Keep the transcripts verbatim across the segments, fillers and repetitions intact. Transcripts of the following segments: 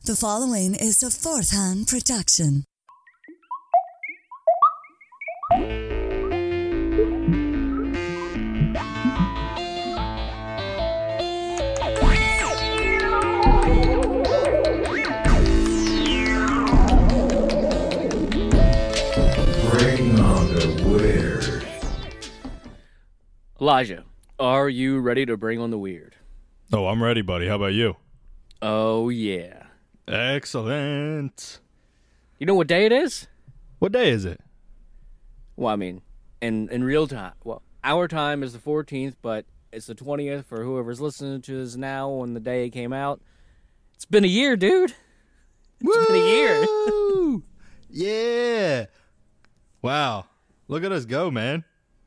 The following is a Fourth Hand production. Bring on the weird. Elijah, are you ready to bring on the weird? Oh, I'm ready, buddy. How about you? Oh, yeah. Excellent. You know what day it is? What day is it? Well, I mean, in, in real time. Well, our time is the fourteenth, but it's the twentieth for whoever's listening to this now when the day it came out. It's been a year, dude. It's Woo! been a year. Yeah. Wow. Look at us go, man.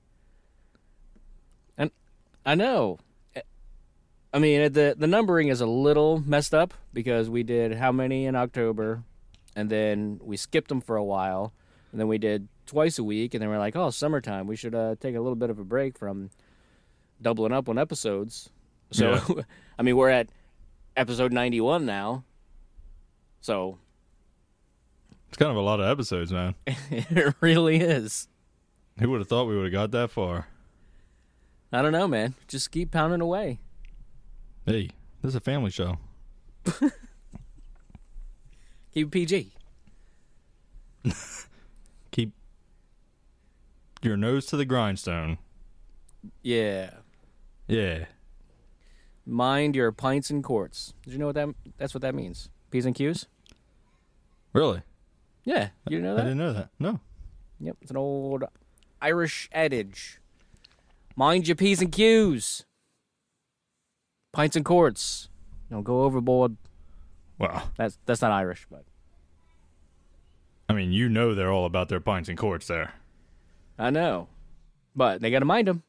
And I know. I mean, the the numbering is a little messed up because we did how many in October, and then we skipped them for a while, and then we did twice a week, and then we're like, oh, summertime, we should uh, take a little bit of a break from doubling up on episodes. So, yeah. I mean, we're at episode ninety-one now, so it's kind of a lot of episodes, man. It really is. Who would have thought we would have got that far? I don't know, man. Just keep pounding away. Hey, this is a family show. Keep it P G. Keep your nose to the grindstone. Yeah. Yeah. Mind your pints and quarts. Did you know what that? That's what that means. P's and Q's. Really? Yeah. You didn't know that? I didn't know that. No. Yep. It's an old Irish adage. Mind your P's and Q's. Pints and quarts. Don't go overboard. Wow. That's that's not Irish, but I mean, you know they're all about their pints and quarts there. I know. But they got to mind them.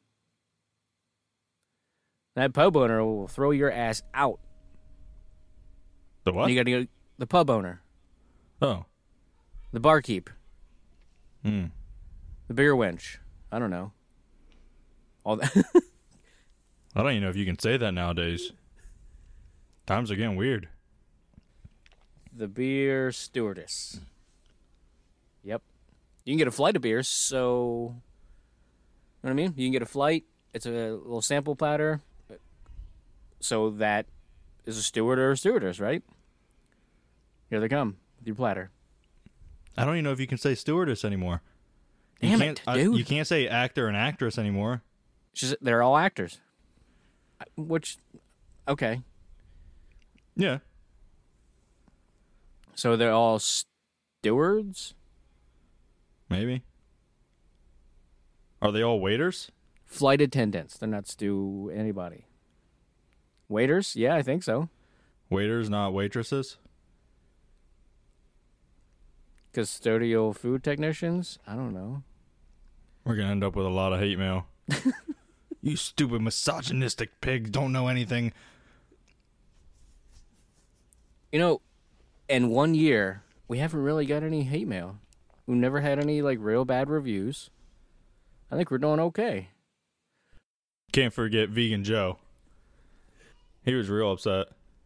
That pub owner will throw your ass out. The what? You got to go. The pub owner. Oh. The barkeep. Hmm. The beer wench. I don't know. All that. I don't even know if you can say that nowadays. Times are getting weird. The beer stewardess. Yep. You can get a flight of beers, so... You know what I mean? You can get a flight. It's a little sample platter. So that is a steward or a stewardess, right? Here they come with your platter. I don't even know if you can say stewardess anymore. You Damn can't, it, I, dude. you can't say actor and actress anymore. It's just, they're all actors. Which, okay. Yeah. So they're all stewards? Maybe. Are they all waiters? Flight attendants. They're not stew anybody. Waiters? Yeah, I think so. Waiters, not waitresses? Custodial food technicians? I don't know. We're going to end up with a lot of hate mail. You stupid misogynistic pig, don't know anything. You know, in one year, we haven't really got any hate mail. We've never had any, like, real bad reviews. I think we're doing okay. Can't forget Vegan Joe. He was real upset.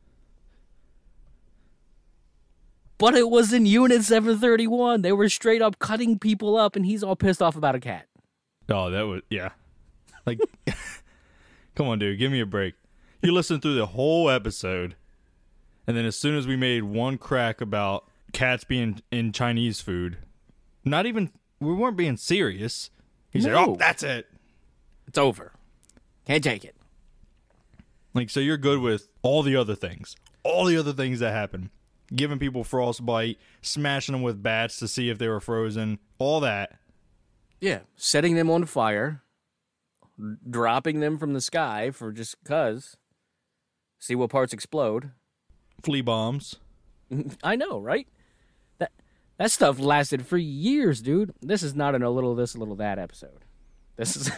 But it was in Unit seven thirty-one. They were straight up cutting people up, and he's all pissed off about a cat. Oh, that was, yeah. Like, come on, dude, give me a break. You listened through the whole episode, and then as soon as we made one crack about cats being in Chinese food, not even, we weren't being serious. He said, No. oh, that's it. It's over. Can't take it. Like, so you're good with all the other things. All the other things that happen. Giving people frostbite, smashing them with bats to see if they were frozen, all that. Yeah, setting them on fire, dropping them from the sky for just cuz. See what parts explode. Flea bombs. I know, right? That that stuff lasted for years, dude. This is not an a little this, a little that episode. This is...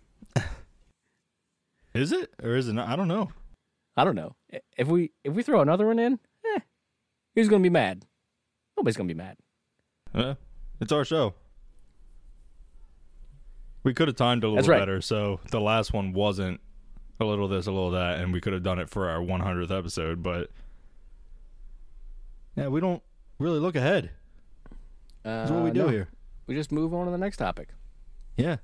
Is it? Or is it not? I don't know. I don't know. If we if we throw another one in, eh, who's going to be mad? Nobody's going to be mad. Uh, it's our show. We could have timed it a little That's right. better, so the last one wasn't a little this, a little that, and we could have done it for our one hundredth episode, but Yeah, we don't really look ahead. Uh, That's what we do no. here. We just move on to the next topic, Yeah.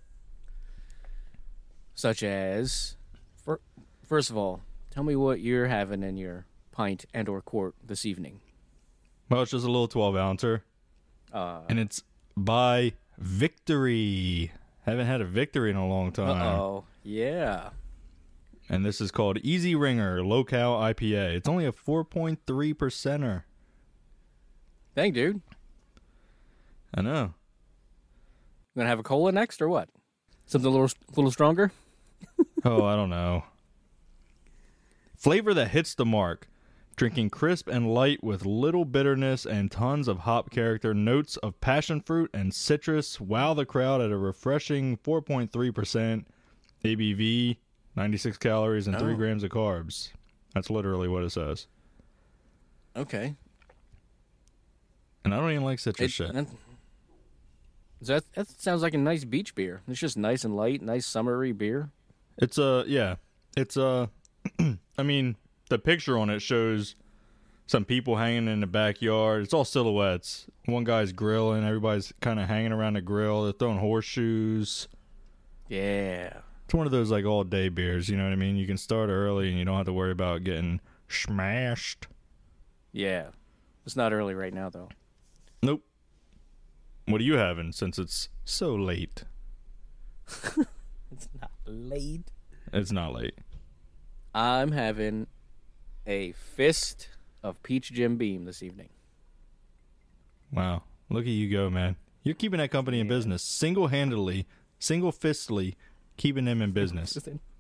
such as, for, first of all, tell me what you're having in your pint and or quart this evening. Well, it's just a little twelve ouncer. Uh, And it's by Victory. Haven't had a Victory in a long time. Uh-oh. Yeah. And this is called Easy Ringer Low Cal I P A. It's only a four point three percenter. Dang, dude. I know. Gonna have a cola next or what? Something a little, little stronger? Oh, I don't know. Flavor that hits the mark. Drinking crisp and light with little bitterness and tons of hop character, notes of passion fruit and citrus. Wow the crowd at a refreshing four point three percent A B V, ninety-six calories, and three Oh. grams of carbs. That's literally what it says. Okay. And I don't even like citrus It- shit. that, that, that sounds like a nice beach beer. It's just nice and light, nice summery beer. It's a, yeah. It's a, I mean, the picture on it shows some people hanging in the backyard. It's all silhouettes. One guy's grilling. Everybody's kind of hanging around the grill. They're throwing horseshoes. Yeah. It's one of those like all day beers. You know what I mean? You can start early and you don't have to worry about getting smashed. Yeah. It's not early right now, though. Nope. What are you having since it's so late? It's not late. It's not late. I'm having a fist of peach Jim Beam this evening. Wow. Look at you go, man. You're keeping that company in business single-handedly, single-fistly, keeping them in business.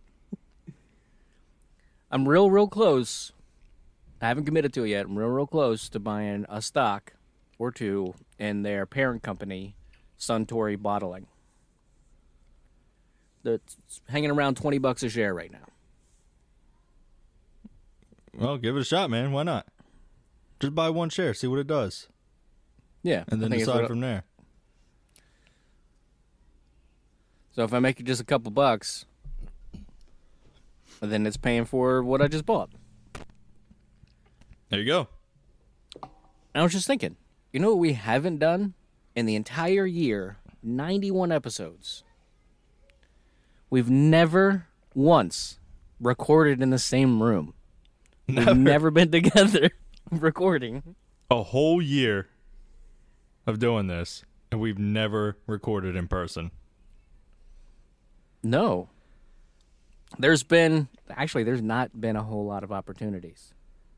I'm real, real close. I haven't committed to it yet. I'm real, real close to buying a stock or two in their parent company, Suntory Bottling. That's hanging around twenty bucks a share right now. Well, give it a shot, man. Why not? Just buy one share, see what it does, Yeah. and I then think it's decide what- from there. So if I make it just a couple bucks, then it's paying for what I just bought. There you go. I was just thinking, you know what we haven't done in the entire year? ninety-one episodes. We've never once recorded in the same room. We've Never. never been together recording. A whole year of doing this, and we've never recorded in person. No. There's been, actually, there's not been a whole lot of opportunities.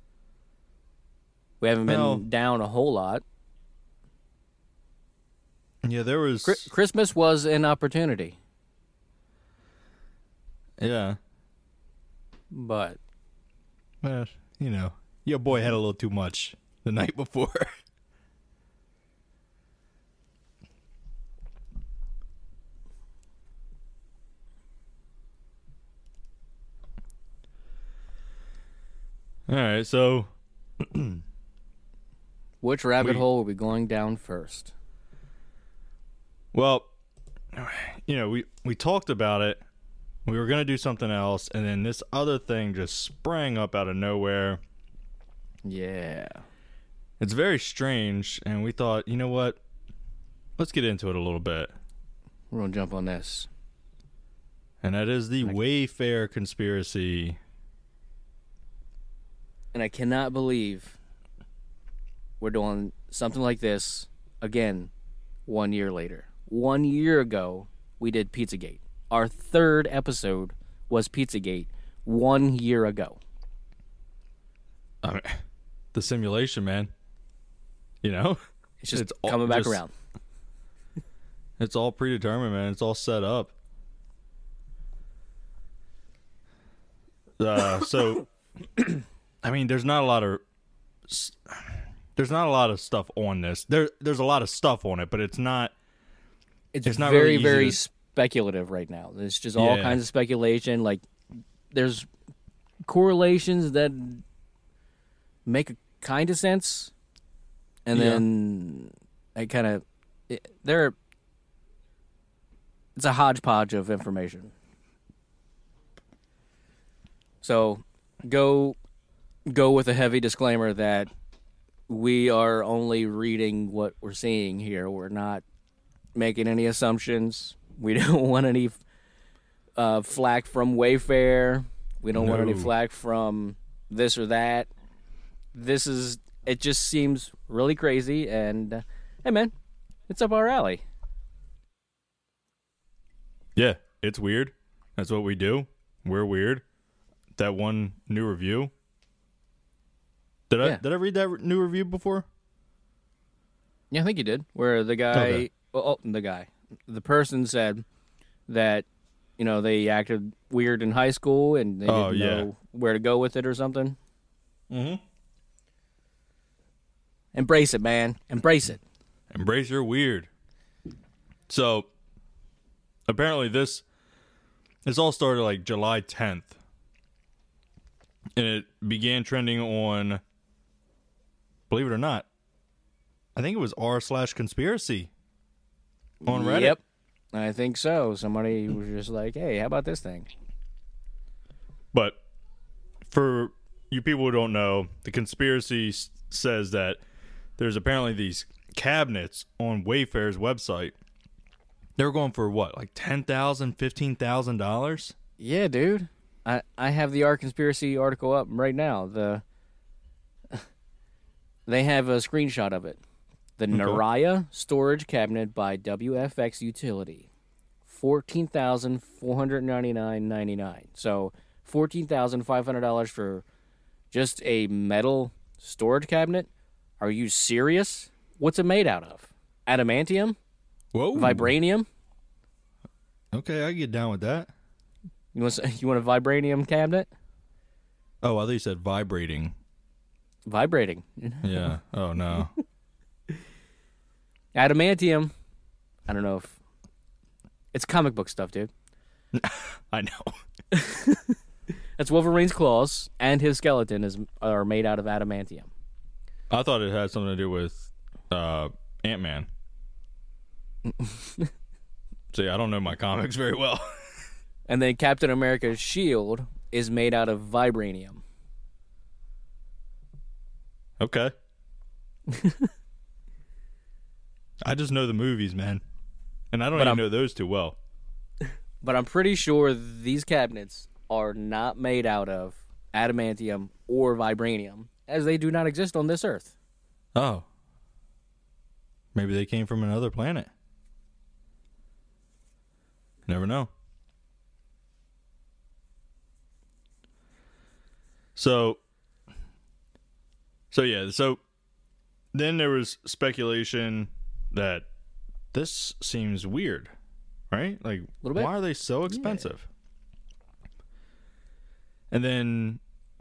We haven't been Well- down a whole lot. Yeah, there was. Chri- Christmas was an opportunity, Yeah, but well, you know, your boy had a little too much the night before. All right, so which rabbit We- hole are we going down first? well, you know, we we talked about it. We were gonna do something else, and then this other thing just sprang up out of nowhere. Yeah. It's very strange, and we thought, you know what? Let's get into it a little bit. We're going to jump on this. And that is the Wayfair conspiracy. And I cannot believe we're doing something like this again one year later. One year ago, we did Pizzagate. Our third episode was Pizzagate one year ago. I mean, the simulation, man. You know? It's just It's all- coming back just- around. It's all predetermined, man. It's all set up. Uh, so, I mean, there's not a lot of s- there's not a lot of stuff on this. There, there's a lot of stuff on it, but it's not. It's, it's not very, really easy very to- speculative right now. There's just all Yeah. kinds of speculation. Like, there's correlations that make a kind of sense, and Yeah. then I kind of they're it's a hodgepodge of information. So, go go with a heavy disclaimer that we are only reading what we're seeing here. We're not making any assumptions. We don't want any uh, flack from Wayfair. We don't want any No. flack from this or that. This is, it just seems really crazy. And, uh, hey, man, it's up our alley. Yeah, it's weird. That's what we do. We're weird. That one new review. Did I Yeah. did I read that re- new review before? Yeah, I think you did. Where the guy, Okay. well, oh, the guy, the person said that, you know, they acted weird in high school and they Oh, didn't yeah. know where to go with it or something. Mm-hmm. Embrace it, man. Embrace it. Embrace your weird. So, apparently this this all started like July tenth. And it began trending on, believe it or not, I think it was r slash conspiracy on Reddit. Yep. I think so. Somebody was just like, hey, how about this thing? But for you people who don't know, the conspiracy s- says that there's apparently these cabinets on Wayfair's website. They were going for what, like ten thousand dollars, fifteen thousand dollars? Yeah, dude. I, I have the Art Conspiracy article up right now. The They have a screenshot of it. The Naraya storage cabinet by W F X Utility. fourteen thousand four hundred ninety-nine dollars and ninety-nine cents. So fourteen thousand five hundred dollars for just a metal storage cabinet? Are you serious? What's it made out of? Adamantium? Whoa. Vibranium? Okay, I can get down with that. You want s- you want a vibranium cabinet? Oh, I thought you said vibrating. Vibrating. Yeah. Oh, no. Adamantium. I don't know if it's comic book stuff, dude. I know. That's Wolverine's claws and his skeleton is are made out of adamantium. I thought it had something to do with uh, Ant-Man. See, I don't know my comics very well. And then Captain America's shield is made out of vibranium. Okay. I just know the movies, man. And I don't But even I'm- know those too well. But I'm pretty sure these cabinets are not made out of adamantium or vibranium, as they do not exist on this earth. Oh. Maybe they came from another planet. Never know. So, so yeah, so then there was speculation that this seems weird, right? Like, Little bit. why are they so expensive? And then,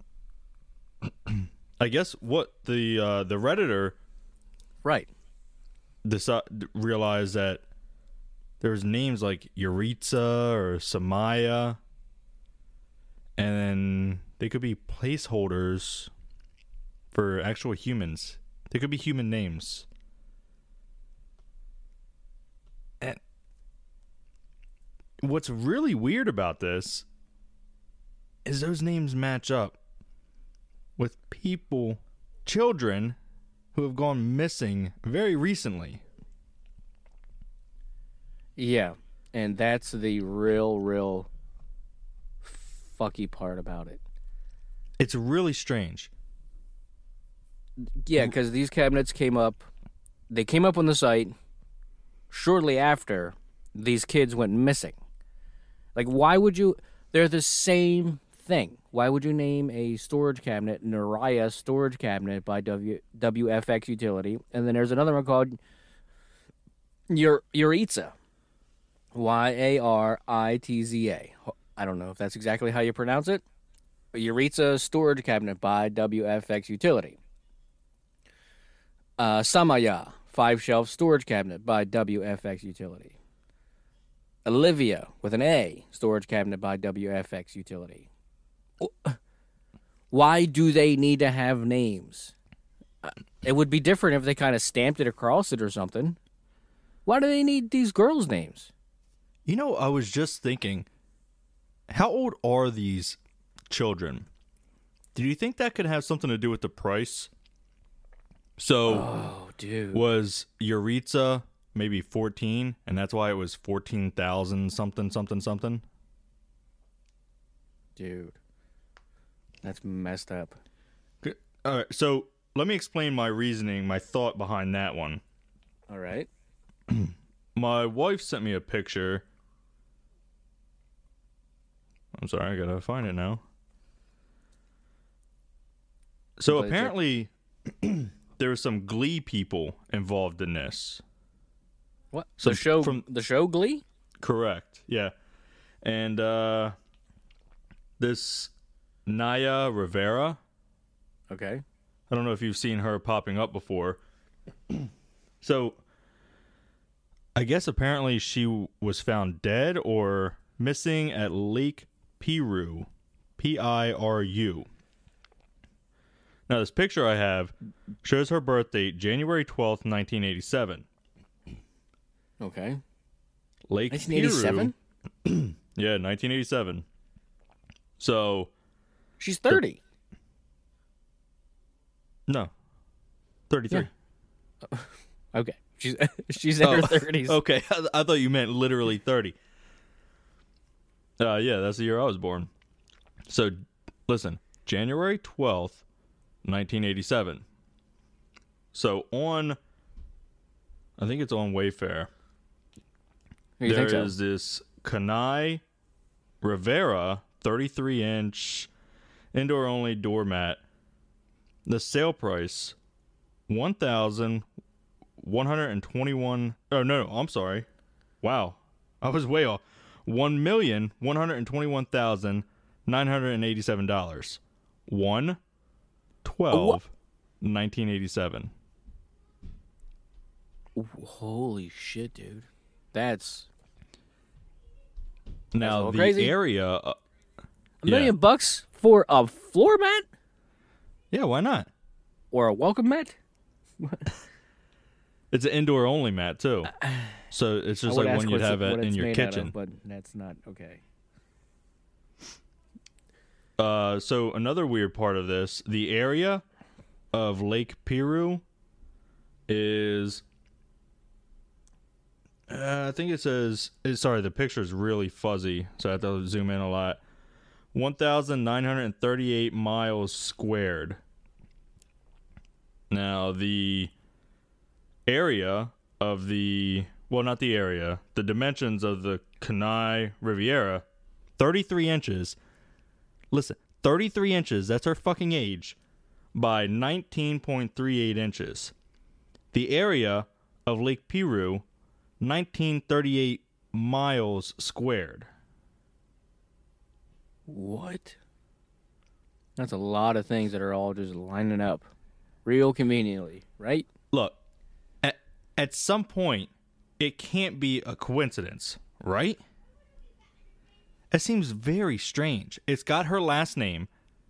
I guess what the uh, the Redditor Right. decide, realized that there's names like Yuritsa or Samaya, and then they could be placeholders for actual humans. They could be human names. And what's really weird about this is those names match up with people, children who have gone missing very recently. Yeah. And that's the real, real fucky part about it. It's really strange. Yeah, because these cabinets came up, they came up on the site shortly after these kids went missing. Like, why would you? They're the same thing. Why would you name a storage cabinet Naraya storage cabinet by w, WFX Utility, and then there's another one called Ur, Yuritsa, Y A R I T Z A. I don't know if that's exactly how you pronounce it. But Yuritsa storage cabinet by W F X Utility. Uh, Samaya, five-shelf storage cabinet by W F X Utility. Olivia, with an A, storage cabinet by W F X Utility. Why do they need to have names? Uh, It would be different if they kind of stamped it across it or something. Why do they need these girls' names? You know, I was just thinking, how old are these children? Do you think that could have something to do with the price? So Oh, dude. was Yuritsa maybe fourteen, and that's why it was fourteen thousand something, something, something? Dude. That's messed up. Good. All right, so let me explain my reasoning, my thought behind that one. All right. My wife sent me a picture. I'm sorry, I gotta find it now. So Play the apparently, there were some Glee people involved in this. What? So the show from- the show Glee? Correct. Yeah. And uh, this Naya Rivera, Okay. I don't know if you've seen her popping up before. So I guess apparently she was found dead or missing at Lake Piru, P I R U. Now, this picture I have shows her birth date, January twelfth, nineteen eighty-seven. Okay. Lake nineteen eighty-seven? Piru. Yeah, nineteen eighty-seven. So, She's thirty. no. thirty-three. Yeah. Okay. She's she's in her Oh, thirties. Okay, I, I thought you meant literally thirty. Uh, yeah, that's the year I was born. So, listen, January twelfth, nineteen eighty-seven. So, on, I think it's on Wayfair, You there think so? is this Kanai Rivera thirty-three inch indoor only doormat. The sale price, one thousand one hundred twenty-one. Oh, no, I'm sorry. Wow. I was way off. one million one hundred twenty-one thousand nine hundred eighty-seven dollars. one twelve nineteen eighty-seven. Holy shit, dude. That's Now, little the crazy. area. Uh, a yeah. million bucks for a floor mat Yeah, why not? or a welcome mat? It's an indoor only mat, too. So it's I just would like ask one you'd what's- have what at, in it's your made out kitchen. of, but that's not okay. Uh, so another weird part of this, the area of Lake Piru is, uh, I think it says, eh, sorry, the picture is really fuzzy, so I have to zoom in a lot. one thousand nine hundred thirty-eight miles squared. Now, the area of the, well, not the area, the dimensions of the Kenai Riviera, thirty-three inches. Listen, thirty-three inches, that's her fucking age, by nineteen point three eight inches. The area of Lake Piru, nineteen thirty-eight miles squared. What? That's a lot of things that are all just lining up real conveniently, right? Look, at, at some point, it can't be a coincidence, right? It seems very strange. It's got her last name.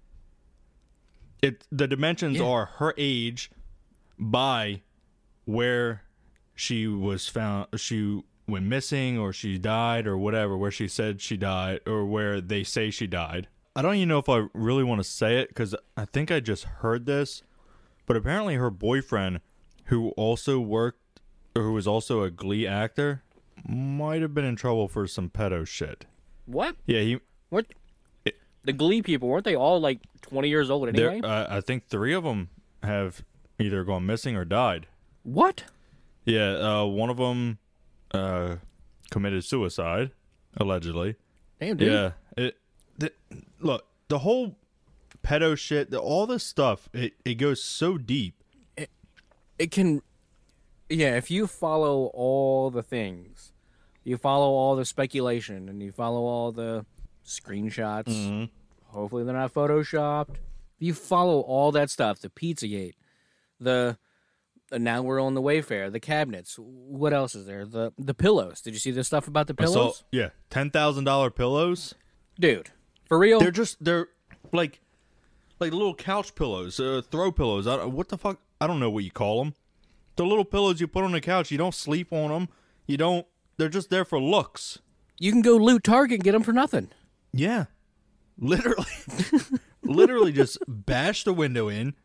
It the dimensions Yeah. are her age by where she was found. She went missing, or she died, or whatever. Where she said she died, or where they say she died. I don't even know if I really want to say it because I think I just heard this, but apparently her boyfriend, who also worked, or who was also a Glee actor, might have been in trouble for some pedo shit. What? Yeah, he. What? The Glee people, weren't they all like twenty years old anyway? There, uh, I think three of them have either gone missing or died. What? Yeah, uh, one of them uh, committed suicide, allegedly. Damn, dude. Yeah, it. The, look, the whole pedo shit, the, all this stuff, it, it goes so deep. It can, yeah, if you follow all the things, you follow all the speculation, and you follow all the screenshots, Mm-hmm. hopefully they're not photoshopped. If you follow all that stuff, the Pizzagate, the, uh, now we're on the Wayfair, the cabinets, what else is there? The the pillows. Did you see the stuff about the I saw, pillows? yeah, ten thousand dollar pillows. Dude, for real? They're just they're like like little couch pillows, uh, throw pillows. I, don't- what the fuck? I don't know what you call them. The little pillows you put on the couch. You don't sleep on them. You don't. They're just there for looks. You can go loot Target and get them for nothing. Yeah, literally, literally just bash the window in.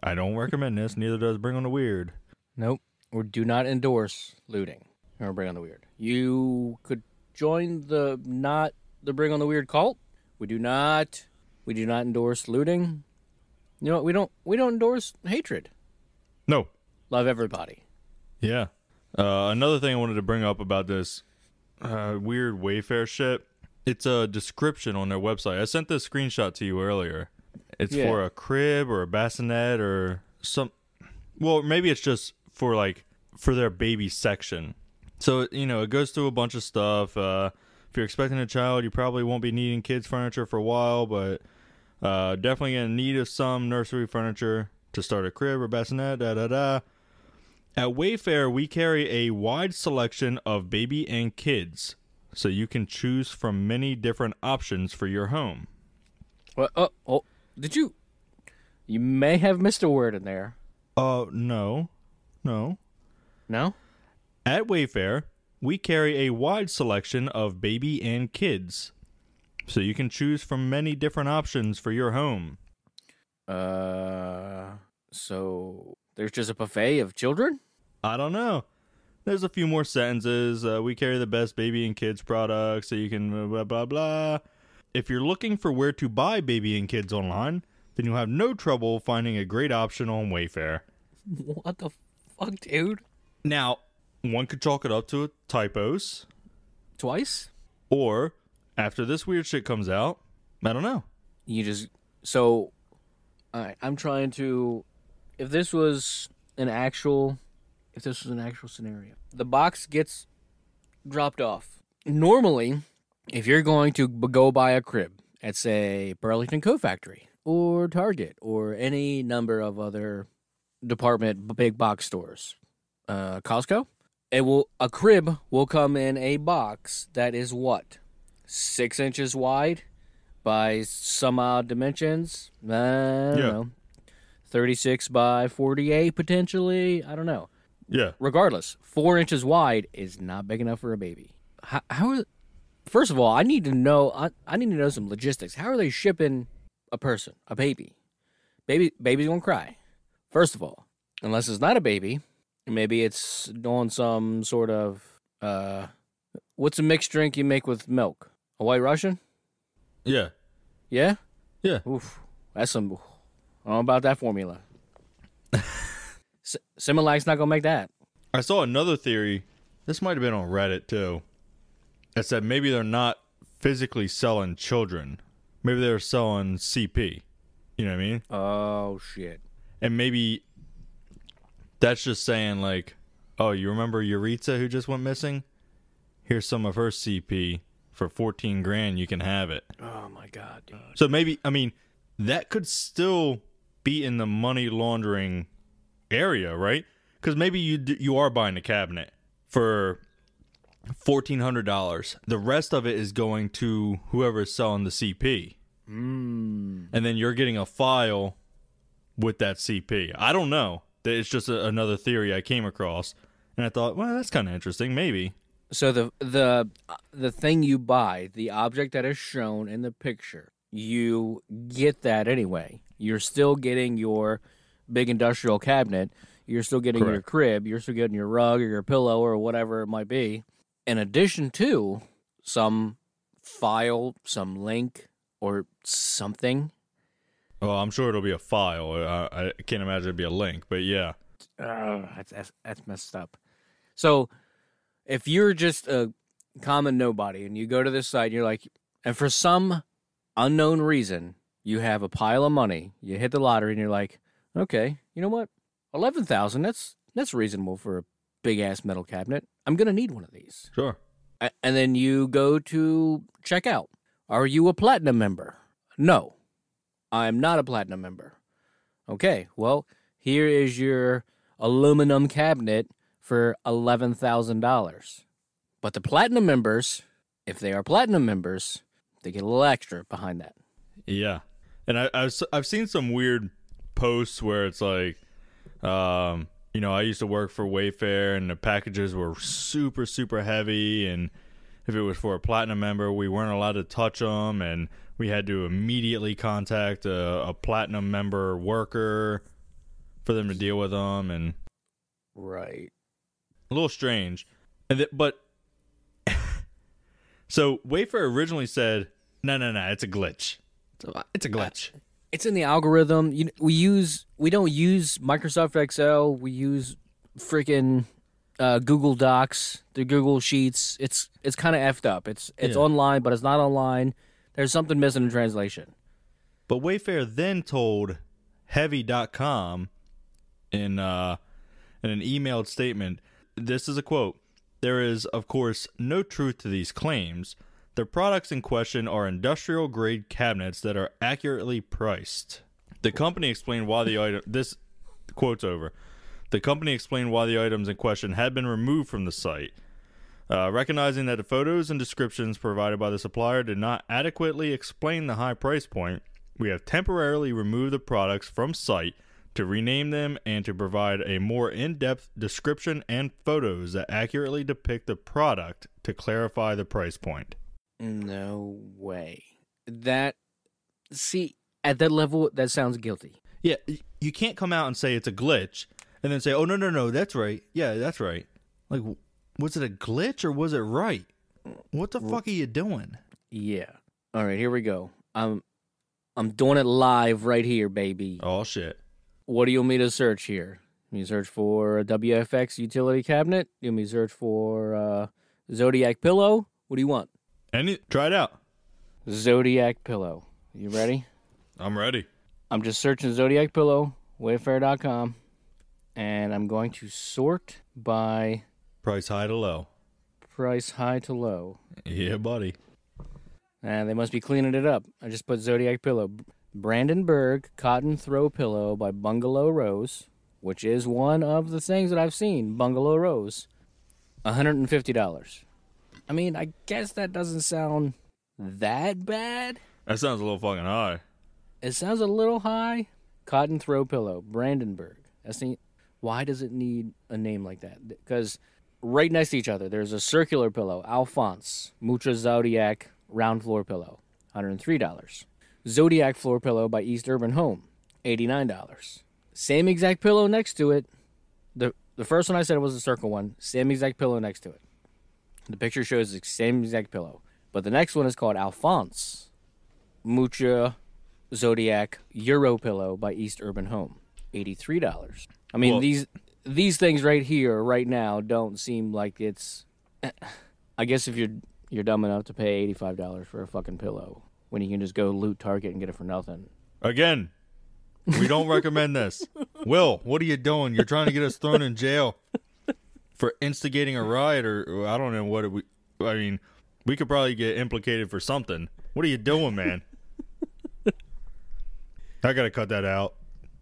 I don't recommend this. Neither does Bring on the Weird. Nope. Or do not endorse looting or Bring on the Weird. You could join the not the Bring on the Weird cult. We do not. We do not endorse looting. You know what? We don't. We don't endorse hatred. No. Love everybody. Yeah. Uh, another thing I wanted to bring up about this uh, weird Wayfair shit. It's a description on their website. I sent this screenshot to you earlier. It's Yeah. for a crib or a bassinet or some. Well, maybe it's just for like for their baby section. So you know, it goes through a bunch of stuff. Uh, if you're expecting a child, you probably won't be needing kids furniture for a while, but uh, definitely gonna need of some nursery furniture to start a crib or bassinet. Da da da. At Wayfair, we carry a wide selection of baby and kids, so you can choose from many different options for your home. Well, oh, oh, did you? You may have missed a word in there. Uh, no. No. No? At Wayfair, we carry a wide selection of baby and kids, so you can choose from many different options for your home. Uh, so there's just a buffet of children? I don't know. There's a few more sentences. Uh, we carry the best baby and kids products, so you can blah, blah, blah. If you're looking for where to buy baby and kids online, then you'll have no trouble finding a great option on Wayfair. What the fuck, dude? Now, one could chalk it up to typos, Twice? or after this weird shit comes out, I don't know. You just so. All right, I'm trying to. If this was an actual, if this was an actual scenario, the box gets dropped off. Normally, if you're going to b- go buy a crib at say Burlington Coat Factory or Target or any number of other department b- big box stores, uh, Costco, it will a crib will come in a box that is what, six inches wide by some odd dimensions. I don't Yeah. know, thirty-six by forty-eight potentially. I don't know. Yeah. Regardless, four inches wide is not big enough for a baby. How? how are, first of all, I need to know. I, I need to know some logistics. How are they shipping a person, a baby? Baby, baby's gonna cry. First of all, unless it's not a baby, maybe it's on some sort of uh, what's a mixed drink you make with milk? A White Russian? Yeah. Yeah. Yeah. Oof, that's some. I don't know about that formula. S- Similac's not gonna make that. I saw another theory. This might have been on Reddit too. That said maybe they're not physically selling children. Maybe they're selling C P. You know what I mean? Oh shit. And maybe that's just saying like, oh, you remember Yuritsa who just went missing? Here's some of her C P for fourteen grand. You can have it. Oh my god, dude. So maybe, I mean, that could still be in the money laundering area, right? Because maybe you d- you are buying a cabinet for fourteen hundred dollars. The rest of it is going to whoever is selling the C P. Mm. And then you're getting a file with that C P. I don't know. It's just a, another theory I came across. And I thought, well, that's kind of interesting. Maybe. So the the the thing you buy, the object that is shown in the picture, you get that anyway. You're still getting your big industrial cabinet. You're still getting your Correct. crib. You're still getting your rug or your pillow or whatever it might be. In addition to some file, some link, or something. Well, I'm sure it'll be a file. I, I can't imagine it'd be a link, but yeah. Uh, that's, that's that's messed up. So, if you're just a common nobody and you go to this site and you're like, and for some unknown reason, you have a pile of money, you hit the lottery and you're like, okay, you know what? eleven thousand, that's that's reasonable for a big ass metal cabinet. I'm going to need one of these. Sure. A- And then you go to check out. Are you a platinum member? No, I'm not a platinum member. Okay, well, here is your aluminum cabinet for eleven thousand dollars. But the platinum members, if they are platinum members, they get a little extra behind that. Yeah. And I, I've, I've seen some weird posts where it's like, um, you know, I used to work for Wayfair and the packages were super, super heavy. And if it was for a platinum member, we weren't allowed to touch them. And we had to immediately contact a, a platinum member worker. for them to deal with them, and Right. a little strange. And th- but so Wayfair originally said, "No, no, no, it's a glitch. It's a, it's a glitch." It's in the algorithm. You, we use we don't use Microsoft Excel. We use freaking uh, Google Docs, the Google Sheets. It's it's kind of effed up. It's it's Yeah. online, but it's not online. There's something missing in translation. But Wayfair then told Heavy dot com in uh, in an emailed statement, this is a quote, "There is, of course, no truth to these claims. The products in question are industrial-grade cabinets that are accurately priced." The company explained why the item... This quote's over. The company explained why the items in question had been removed from the site. Uh, recognizing that the photos and descriptions provided by the supplier did not adequately explain the high price point, we have temporarily removed the products from site to rename them and to provide a more in-depth description and photos that accurately depict the product to clarify the price point. No way. That see at that level, that sounds guilty. Yeah, y- you can't come out and say it's a glitch and then say, "Oh, no, no, no, that's right. Yeah, that's right." Like, w- was it a glitch or was it right? What the fuck are you doing? Yeah. All right, here we go. I'm I'm doing it live right here, baby. Oh, shit. What do you want me to search here? You search for a W F X utility cabinet? You want me to search for uh, Zodiac pillow? What do you want? Any, try it out. Zodiac pillow. You ready? I'm ready. I'm just searching Zodiac pillow, wayfair dot com, and I'm going to sort by Price high to low. price high to low. Yeah, buddy. And they must be cleaning it up. I just put Zodiac pillow. Brandenburg cotton throw pillow by Bungalow Rose, which is one of the things that I've seen. Bungalow Rose, one hundred fifty dollars. I mean, I guess that doesn't sound that bad. That sounds a little fucking high. It sounds a little high. Cotton throw pillow, Brandenburg. That's the, why does it need a name like that? Because right next to each other, there's a circular pillow, Alphonse, Mutra Zodiac round floor pillow, one hundred three dollars. Zodiac floor pillow by East Urban Home, eighty-nine dollars. Same exact pillow next to it. The the first one I said was a circle one. Same exact pillow next to it. The picture shows the same exact pillow. But the next one is called Alphonse, Mucha Zodiac Euro pillow by East Urban Home, eighty-three dollars. I mean, Well- these these things right here, right now, don't seem like it's... I guess if you're you're dumb enough to pay eighty-five dollars for a fucking pillow, when you can just go loot Target and get it for nothing. Again, we don't recommend this. Will, what are you doing? You're trying to get us thrown in jail for instigating a riot, or, or I don't know what it, we. I mean, we could probably get implicated for something. What are you doing, man? I gotta cut that out.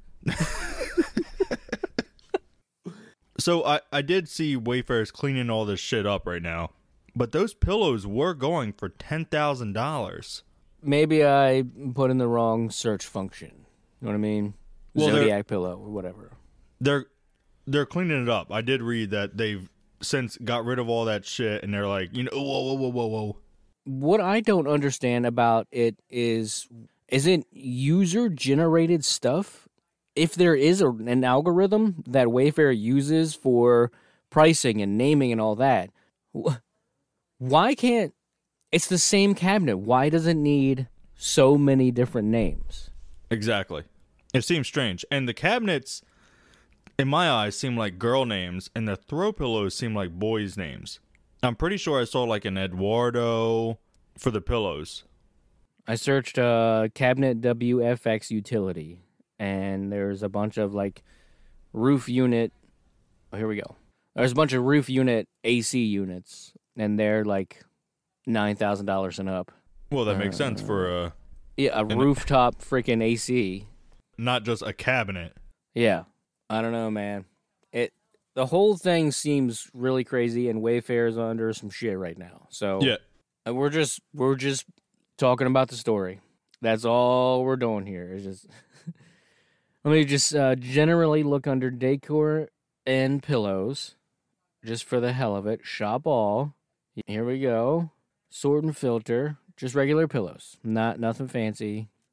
So I, I did see Wayfair's cleaning all this shit up right now, but those pillows were going for ten thousand dollars. Maybe I put in the wrong search function. You know what I mean? Well, they're- Zodiac pillow or whatever. They're they're cleaning it up. I did read that they've since got rid of all that shit, and they're like, you know, whoa, whoa, whoa, whoa, whoa. What I don't understand about it is, is it user generated stuff? If there is a, an algorithm that Wayfair uses for pricing and naming and all that, wh- why can't, it's the same cabinet. Why does it need so many different names? Exactly. It seems strange. And the cabinets, in my eyes, seem like girl names, and the throw pillows seem like boys' names. I'm pretty sure I saw like an Eduardo for the pillows. I searched uh, cabinet W F X utility, and there's a bunch of like roof unit. Oh, here we go. There's a bunch of roof unit A C units, and they're like nine thousand dollars and up. Well, that makes sense for uh, Yeah, a rooftop freaking A C. not just a cabinet. Yeah, I don't know, man. It the whole thing seems really crazy, and Wayfair's under some shit right now. So Yeah. uh, we're just we're just talking about the story. That's all we're doing here. It's just let me just uh, generally look under decor and pillows, just for the hell of it. Shop all. Here we go. Sort and filter. Just regular pillows. Not nothing fancy.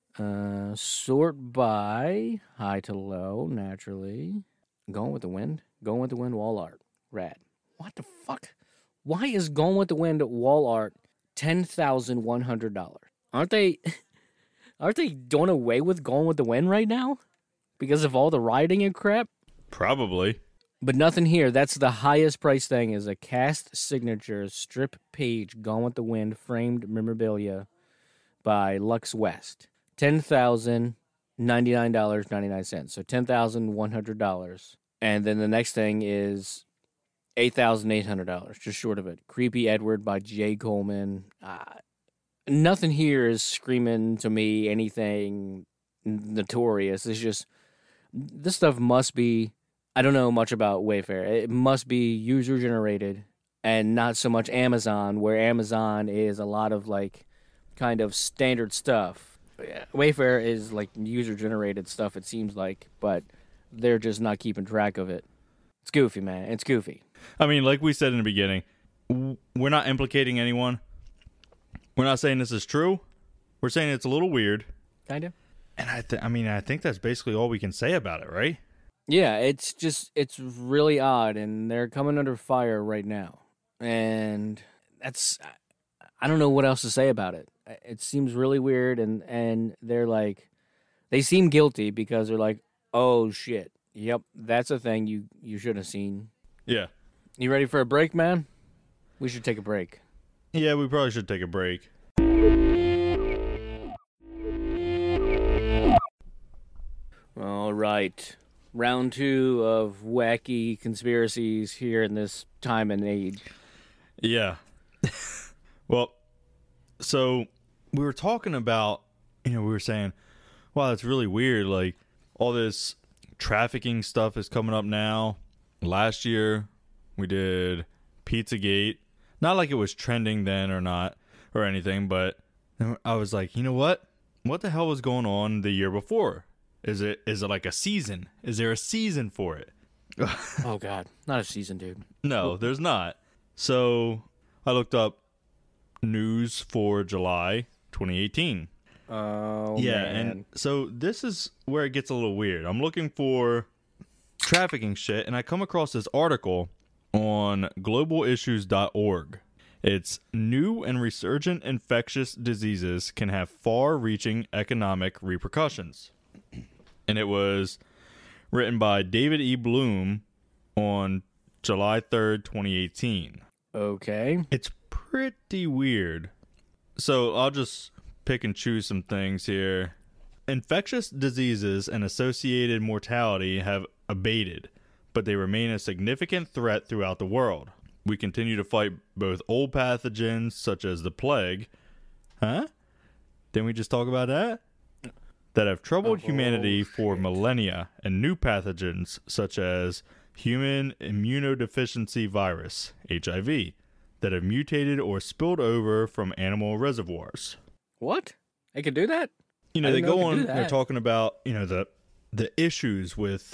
Uh, sort by high to low, naturally. Going with the Wind. Going with the Wind wall art. Rad. What the fuck? Why is Going with the Wind wall art ten thousand one hundred dollars? Aren't they aren't they doing away with Going with the Wind right now? Because of all the rioting and crap? Probably. But nothing here. That's the highest price thing is a cast signature strip page Gone with the Wind framed memorabilia by Lux West. ten thousand ninety-nine dollars and ninety-nine cents. So ten thousand one hundred dollars. And then the next thing is eight thousand eight hundred dollars, just short of it. Creepy Edward by Jay Coleman. Uh, nothing here is screaming to me anything notorious. It's just, this stuff must be, I don't know much about Wayfair. It must be user-generated and not so much Amazon, where Amazon is a lot of, like, kind of standard stuff. Wayfair is, like, user-generated stuff, it seems like, but they're just not keeping track of it. It's goofy, man. It's goofy. I mean, like we said in the beginning, w- we're not implicating anyone. We're not saying this is true. We're saying it's a little weird. Kind of. And I, th- I mean, I think that's basically all we can say about it, right? Yeah, it's just, it's really odd, and they're coming under fire right now. And that's, I don't know what else to say about it. It seems really weird, and, and they're like, they seem guilty because they're like, oh, shit. Yep, that's a thing you, you should have seen. Yeah. You ready for a break, man? We should take a break. Yeah, we probably should take a break. All right. Round two of wacky conspiracies here in this time and age. Yeah. Well, so we were talking about, you know, we were saying, wow, that's really weird. Like, all this trafficking stuff is coming up now. Last year, we did Pizzagate. Not like it was trending then or not or anything, but I was like, you know what? What the hell was going on the year before? Is it is it like a season? Is there a season for it? Oh, God. Not a season, dude. No, there's not. So I looked up news for July twenty eighteen. Oh, Yeah, man. and so this is where it gets a little weird. I'm looking for trafficking shit, and I come across this article on global issues dot org. It's new and resurgent infectious diseases can have far-reaching economic repercussions. And it was written by David E. Bloom on July third, twenty eighteen. Okay. It's pretty weird. So I'll just pick and choose some things here. Infectious diseases and associated mortality have abated, but they remain a significant threat throughout the world. We continue to fight both old pathogens such as the plague. Huh? Didn't we just talk about that? That have troubled Oh, humanity for shit. millennia, and new pathogens such as human immunodeficiency virus, H I V, that have mutated or spilled over from animal reservoirs. What? They could do that? You know, I they didn't know go it could on, do they're that. talking about, you know, the the issues with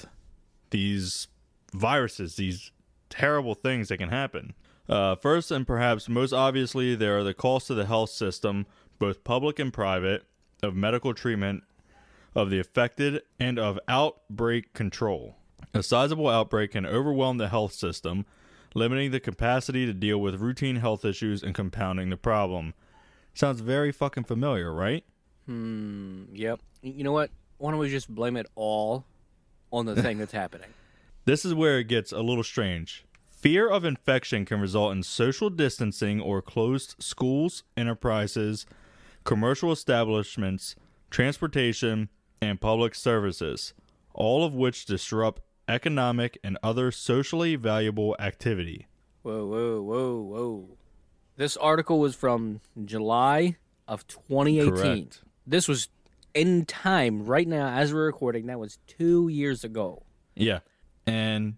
these viruses, these terrible things that can happen. Uh, first and perhaps most obviously, there are the costs of the health system, both public and private, of medical treatment of the affected and of outbreak control. A sizable outbreak can overwhelm the health system, limiting the capacity to deal with routine health issues and compounding the problem. Sounds very fucking familiar, right? Hmm. Yep. You know what? Why don't we just blame it all on the thing that's happening? This is where it gets a little strange. Fear of infection can result in social distancing or closed schools, enterprises, commercial establishments, transportation, and public services, all of which disrupt economic and other socially valuable activity. Whoa, whoa, whoa, whoa. This article was from July of twenty eighteen. Correct. This was in time right now as we're recording. That was two years ago. Yeah. And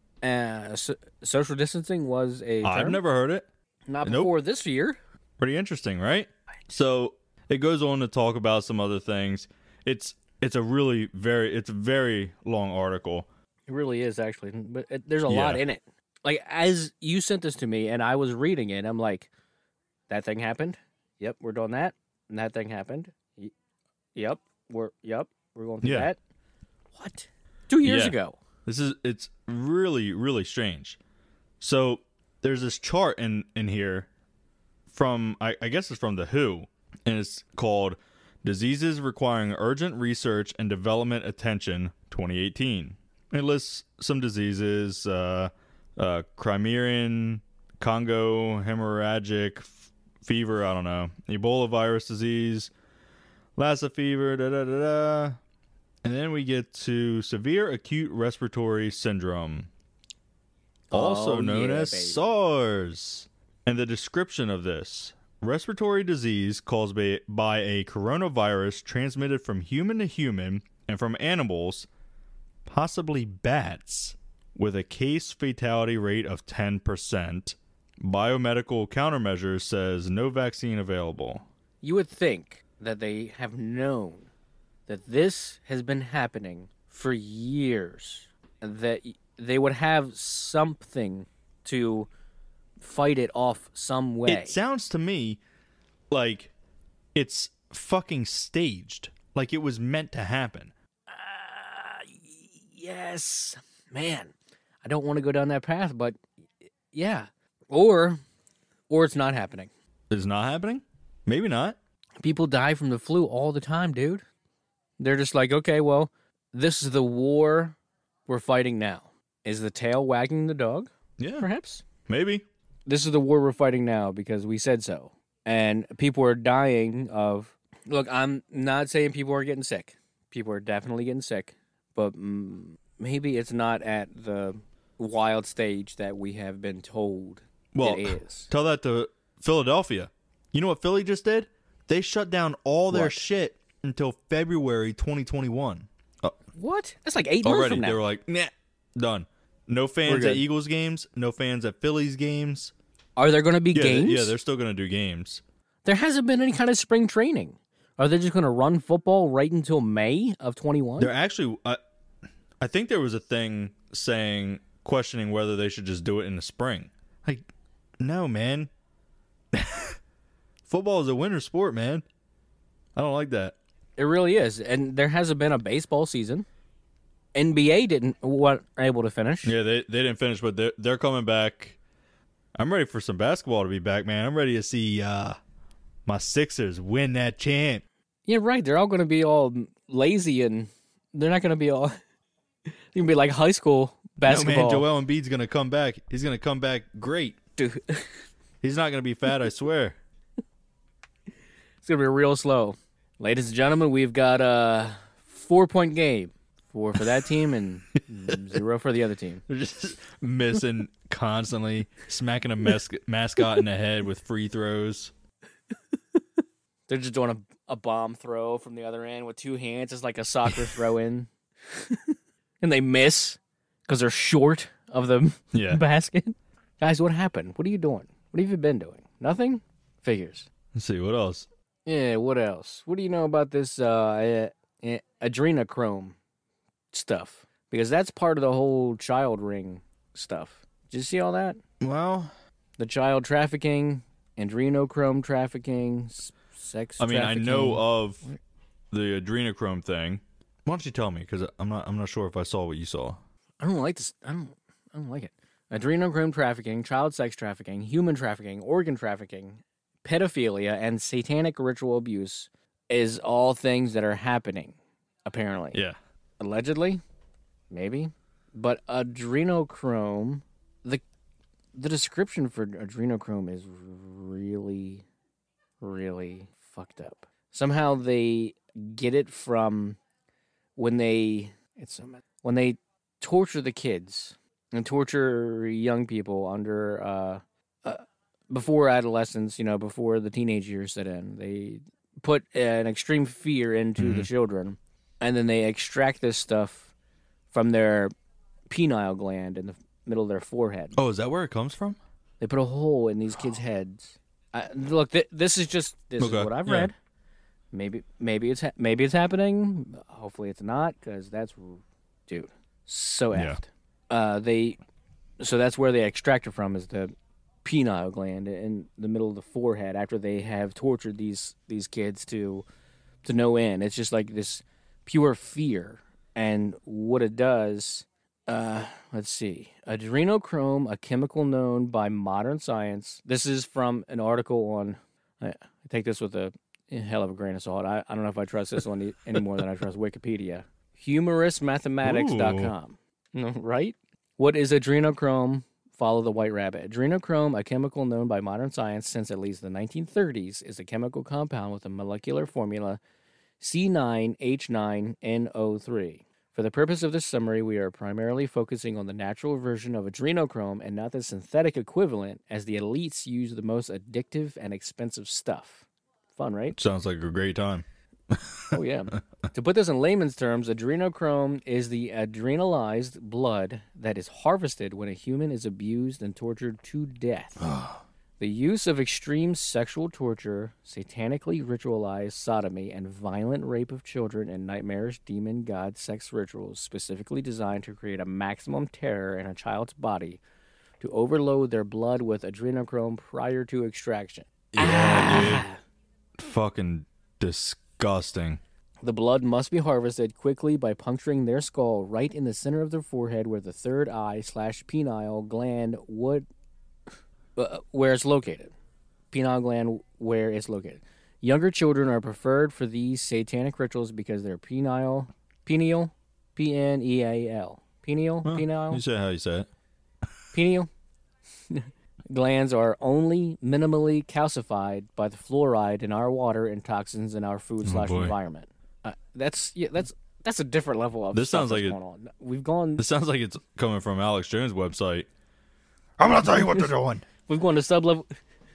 Uh, so, social distancing was a I've term? never heard it. Not Nope. before this year. Pretty interesting, right? So it goes on to talk about some other things. It's it's a really very it's a very long article. It really is, actually. But it, there's a Yeah. lot in it. Like, as you sent this to me and I was reading it, I'm like, that thing happened. Yep, we're doing that. And that thing happened. Y- Yep. We're yep, we're going through Yeah. that. What? Two years Yeah. ago. This is it's really really strange. So there's this chart in in here from I, I guess it's from the W H O, and it's called Diseases Requiring Urgent Research and Development Attention twenty eighteen. It lists some diseases: uh, uh, Crimean, Congo hemorrhagic f- fever. I don't know, Ebola virus disease, Lassa fever. Da da da da. And then we get to severe acute respiratory syndrome, also Oh, known yeah, as baby. SARS. And the description of this: respiratory disease caused by, by a coronavirus transmitted from human to human and from animals, possibly bats, with a case fatality rate of ten percent. Biomedical countermeasures says no vaccine available. You would think that they have known that this has been happening for years, that they would have something to fight it off some way. It sounds to me like it's fucking staged. Like it was meant to happen. Yes, man. I don't want to go down that path, but yeah. Or or it's not happening. It's not happening? Maybe not. People die from the flu all the time, dude. They're just like, okay, well, this is the war we're fighting now. Is the tail wagging the dog? Yeah. Perhaps. Maybe. This is the war we're fighting now because we said so. And people are dying of... Look, I'm not saying people are getting sick. People are definitely getting sick. But mm, maybe it's not at the wild stage that we have been told Well, it is. tell that to Philadelphia. You know what Philly just did? They shut down all their What? shit until February twenty twenty-one. Uh, What? That's like eight months already. from now. They were like, nah, done. No We're fans good. at Eagles games. No fans at Phillies games. Are there going to be Yeah, they- games? yeah, they're still going to do games. There hasn't been any kind of spring training. Are they just going to run football right until May of twenty-one? They're actually, I, I think there was a thing saying, questioning whether they should just do it in the spring. Like, no, man. Football is a winter sport, man. I don't like that. It really is. And there hasn't been a baseball season. N B A didn't weren't able to finish. Yeah, they they didn't finish, but they're they're coming back. I'm ready for some basketball to be back, man. I'm ready to see uh, my Sixers win that champ. Yeah, right. They're all going to be all lazy and they're not going to be all. They're going to be like high school basketball. No, man, Joel Embiid's gonna come back. He's gonna come back great. Dude, He's not gonna be fat, I swear. it's going to be real slow. Ladies and gentlemen, we've got a four point game. Four for that team and zero for the other team. They're just missing constantly, smacking a mas- mascot in the head with free throws. They're just doing a, a bomb throw from the other end with two hands. It's like a soccer throw in. And they miss because they're short of the Yeah. basket. Guys, what happened? What are you doing? What have you been doing? Nothing? Figures. Let's see what else. Yeah, what else? What do you know about this uh, uh, adrenochrome stuff? Because that's part of the whole child ring stuff. Did you see all that? Well, The child trafficking, adrenochrome trafficking, s- sex I mean, trafficking. I know of the adrenochrome thing. Why don't you tell me? Because I'm not. I'm not sure if I saw what you saw. I don't like this. I don't. I don't like it. Adrenochrome trafficking, child sex trafficking, human trafficking, organ trafficking, pedophilia, and satanic ritual abuse is all things that are happening. Apparently, Yeah. allegedly, maybe, but adrenochrome. the The description for adrenochrome is really, really fucked up. Somehow they get it from when they it's so much- when they torture the kids and torture young people under uh, uh, before adolescence, you know, before the teenage years set in. They put an extreme fear into the children, and then they extract this stuff from their pineal gland in the middle of their forehead. Oh, is that where it comes from? They put a hole in these kids' heads. I, look, th- this is just this Okay, is what I've yeah. read. Maybe maybe it's ha- maybe it's happening. Hopefully it's not, because that's dude so Yeah. effed. Uh, they so that's where they extract it from, is the pineal gland in the middle of the forehead. After they have tortured these these kids to to no end. It's just like this pure fear. And what it does, uh, let's see, adrenochrome, a chemical known by modern science. This is from an article on, I take this with a hell of a grain of salt. I, I don't know if I trust this one any more than I trust Wikipedia. humorous mathematics dot com. Right? What is adrenochrome? Follow the white rabbit. Adrenochrome, a chemical known by modern science since at least the nineteen thirties, is a chemical compound with a molecular formula C nine H nine N O three. For the purpose of this summary, we are primarily focusing on the natural version of adrenochrome and not the synthetic equivalent, as the elites use the most addictive and expensive stuff. Fun, right? Sounds like a great time. Oh, yeah. To put this in layman's terms, adrenochrome is the adrenalized blood that is harvested when a human is abused and tortured to death. The use of extreme sexual torture, satanically ritualized sodomy, and violent rape of children in nightmarish demon god sex rituals specifically designed to create a maximum terror in a child's body to overload their blood with adrenochrome prior to extraction. Yeah, dude. Fucking disgusting. The blood must be harvested quickly by puncturing their skull right in the center of their forehead where the third eye slash pineal gland would... Uh, where it's located. Pineal gland where it's located. Younger children are preferred for these satanic rituals because their pineal, pineal, P N E A L, pineal, Huh, pineal, You say how you say it. pineal glands are only minimally calcified by the fluoride in our water and toxins in our food Oh, slash boy. environment. Uh, that's yeah, that's that's a different level of This stuff sounds like that's it- going on. We've gone This sounds like it's coming from Alex Jones' website. I'm gonna tell you what they're doing. we've gone to sub level.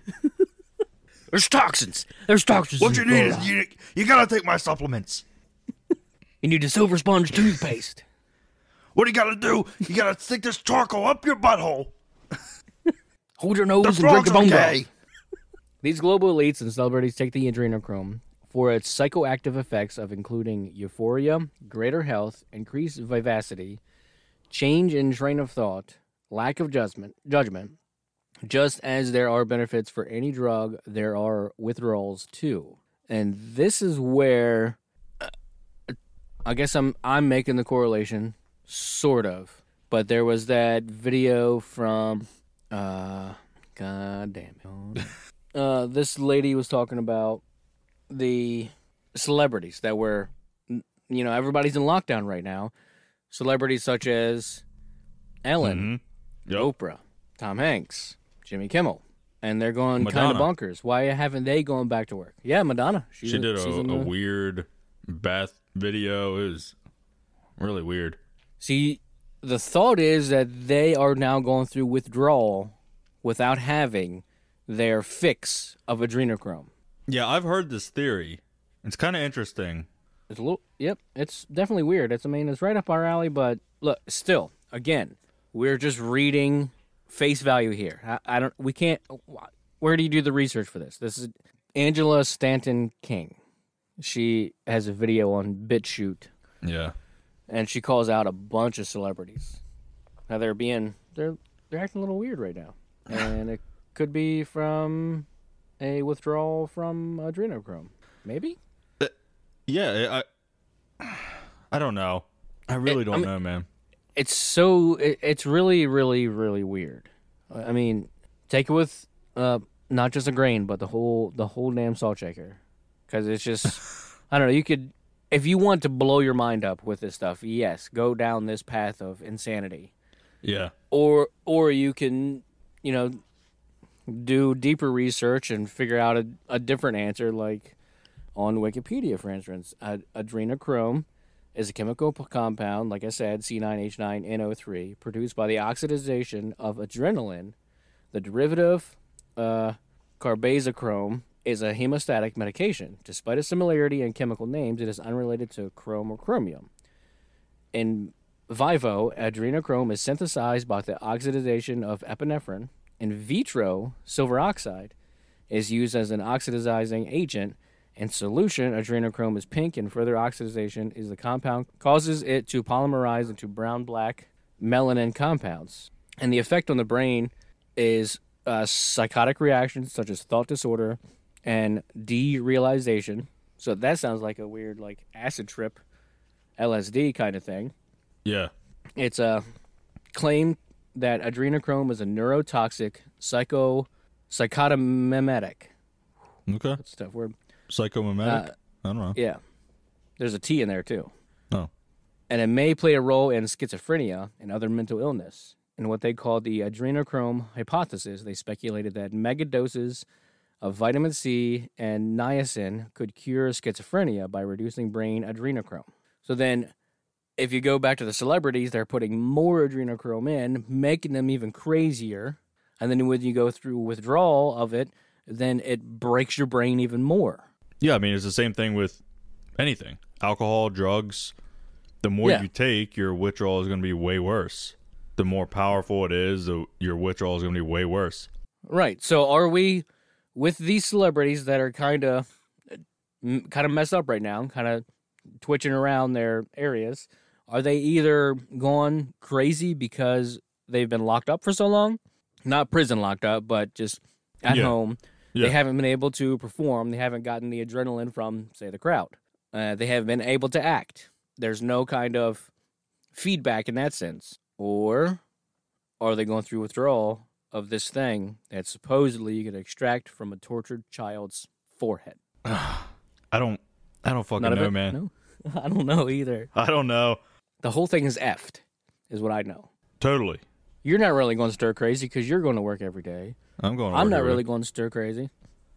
There's toxins. There's toxins. What you in need fluoride. is you, you gotta take my supplements. You need a silver sponge toothpaste. What do you gotta do? You gotta stick this charcoal up your butthole. Hold your nose The and drink frog's your bone okay. broth. These global elites and celebrities take the adrenochrome for its psychoactive effects of including euphoria, greater health, increased vivacity, change in train of thought, lack of judgment, judgment. Just as there are benefits for any drug, there are withdrawals too. And this is where uh, I guess I'm I'm making the correlation, sort of. But there was that video from uh God damn it. Uh this lady was talking about the celebrities that were, you know, everybody's in lockdown right now. Celebrities such as Ellen, Mm-hmm. Yep. Oprah, Tom Hanks, Jimmy Kimmel, and they're going kind of Madonna. bonkers. Why haven't they going back to work? Yeah, Madonna. She's She did a, she's in a the- weird bath video. It was really weird. See, the thought is that they are now going through withdrawal without having their fix of adrenochrome. Yeah, I've heard this theory. It's kind of interesting. It's a little, yep, it's definitely weird. It's, I mean, it's right up our alley, but look, still, again, we're just reading face value here. I, I don't, we can't, where do you do the research for this? This is Angela Stanton King. She has a video on BitChute, Yeah. and she calls out a bunch of celebrities. Now they're being, they're, they're acting a little weird right now. And it could be from a withdrawal from adrenochrome. Maybe? Yeah, I I don't know. I really It- don't I mean- know, man. It's so it, it's really really really weird. I mean, take it with uh not just a grain, but the whole the whole damn salt shaker, because it's just I don't know. You could if you want to blow your mind up with this stuff, yes, go down this path of insanity, Yeah. or or you can you know do deeper research and figure out a, a different answer, like on Wikipedia, for instance. Ad- adrenochrome is a chemical p- compound, like I said, C nine H nine N O three, produced by the oxidation of adrenaline. The derivative, uh, carbazochrome, is a hemostatic medication. Despite a similarity in chemical names, it is unrelated to chrome or chromium. In vivo, adrenochrome is synthesized by the oxidation of epinephrine. In vitro, silver oxide is used as an oxidizing agent. In solution, adrenochrome is pink, and further oxidation is the compound causes it to polymerize into brown-black melanin compounds. And the effect on the brain is uh, psychotic reactions such as thought disorder and derealization, So that sounds like a weird, like, acid trip, L S D kind of thing. Yeah. It's a claim that adrenochrome is a neurotoxic psycho psychotomimetic. Okay. That's a tough word. Psychomimetic? Uh, I don't know. Yeah. There's a T in there, too. Oh. And it may play a role in schizophrenia and other mental illness. In what they call the adrenochrome hypothesis, they speculated that megadoses of vitamin C and niacin could cure schizophrenia by reducing brain adrenochrome. So then, if you go back to the celebrities, they're putting more adrenochrome in, making them even crazier. And then when you go through withdrawal of it, then it breaks your brain even more. Yeah, I mean, it's the same thing with anything. Alcohol, drugs. The more Yeah. you take, your withdrawal is going to be way worse. The more powerful it is, the, your withdrawal is going to be way worse. Right. So are we with these celebrities that are kind of kind of messed up right now, kind of twitching around their areas? Are they either gone crazy because they've been locked up for so long? Not prison locked up, but just at Yeah. home. Yeah. They haven't been able to perform. They haven't gotten the adrenaline from, say, the crowd. Uh, they haven't been able to act. There's no kind of feedback in that sense. Or are they going through withdrawal of this thing that supposedly you can extract from a tortured child's forehead? I don't I don't fucking None of know, it? man. No. I don't know either. I don't know. The whole thing is effed, is what I know. Totally. You're not really going stir crazy because you're going to work every day. I'm going to I'm work not every- really going stir crazy.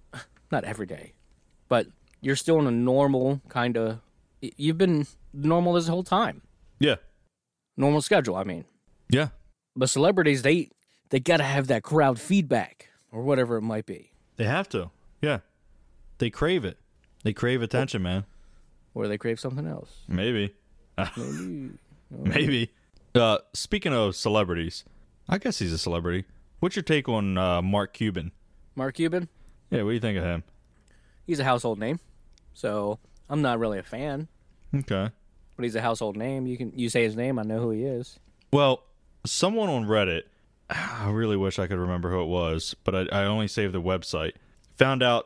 Not every day. But you're still in a normal kind of... You've been normal this whole time. Yeah. Normal schedule, I mean. Yeah. But celebrities, they they got to have that crowd feedback or whatever it might be. They have to. Yeah. They crave it. They crave attention, man. Or they crave something else. Maybe. Maybe. Maybe. Uh, speaking of celebrities, I guess he's a celebrity. What's your take on uh, Mark Cuban? Mark Cuban, Yeah, what do you think of him? he's a household name. So I'm not really a fan. Okay. But he's a household name. You can you say his name, I know who he is. Well, someone on Reddit, I really wish I could remember who it was, but I, I only saved the website, found out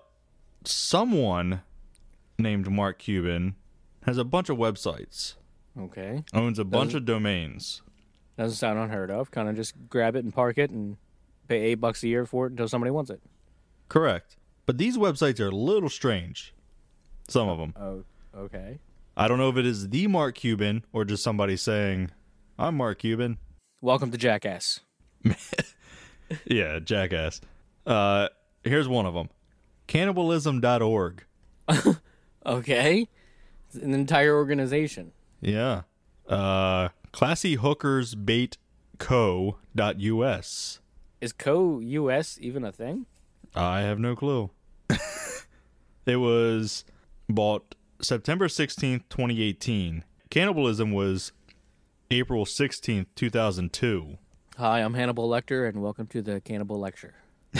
someone named Mark Cuban has a bunch of websites, Okay. owns a bunch Doesn't- of domains. Doesn't sound unheard of. Kind of just grab it and park it and pay eight bucks a year for it until somebody wants it. Correct. But these websites are a little strange. Some of them. Oh, okay. I don't know if it is the Mark Cuban or just somebody saying, I'm Mark Cuban. Welcome to Jackass. Yeah, jackass. Uh, here's one of them. Cannibalism dot org. Okay. It's an entire organization. Yeah. Uh, Classy Hookers Bait Co. dot U S. Is Co U S even a thing? I have no clue. It was bought September sixteenth, twenty eighteen. Cannibalism was April sixteenth, two thousand two. Hi, I'm Hannibal Lecter, and welcome to the Cannibal Lecture.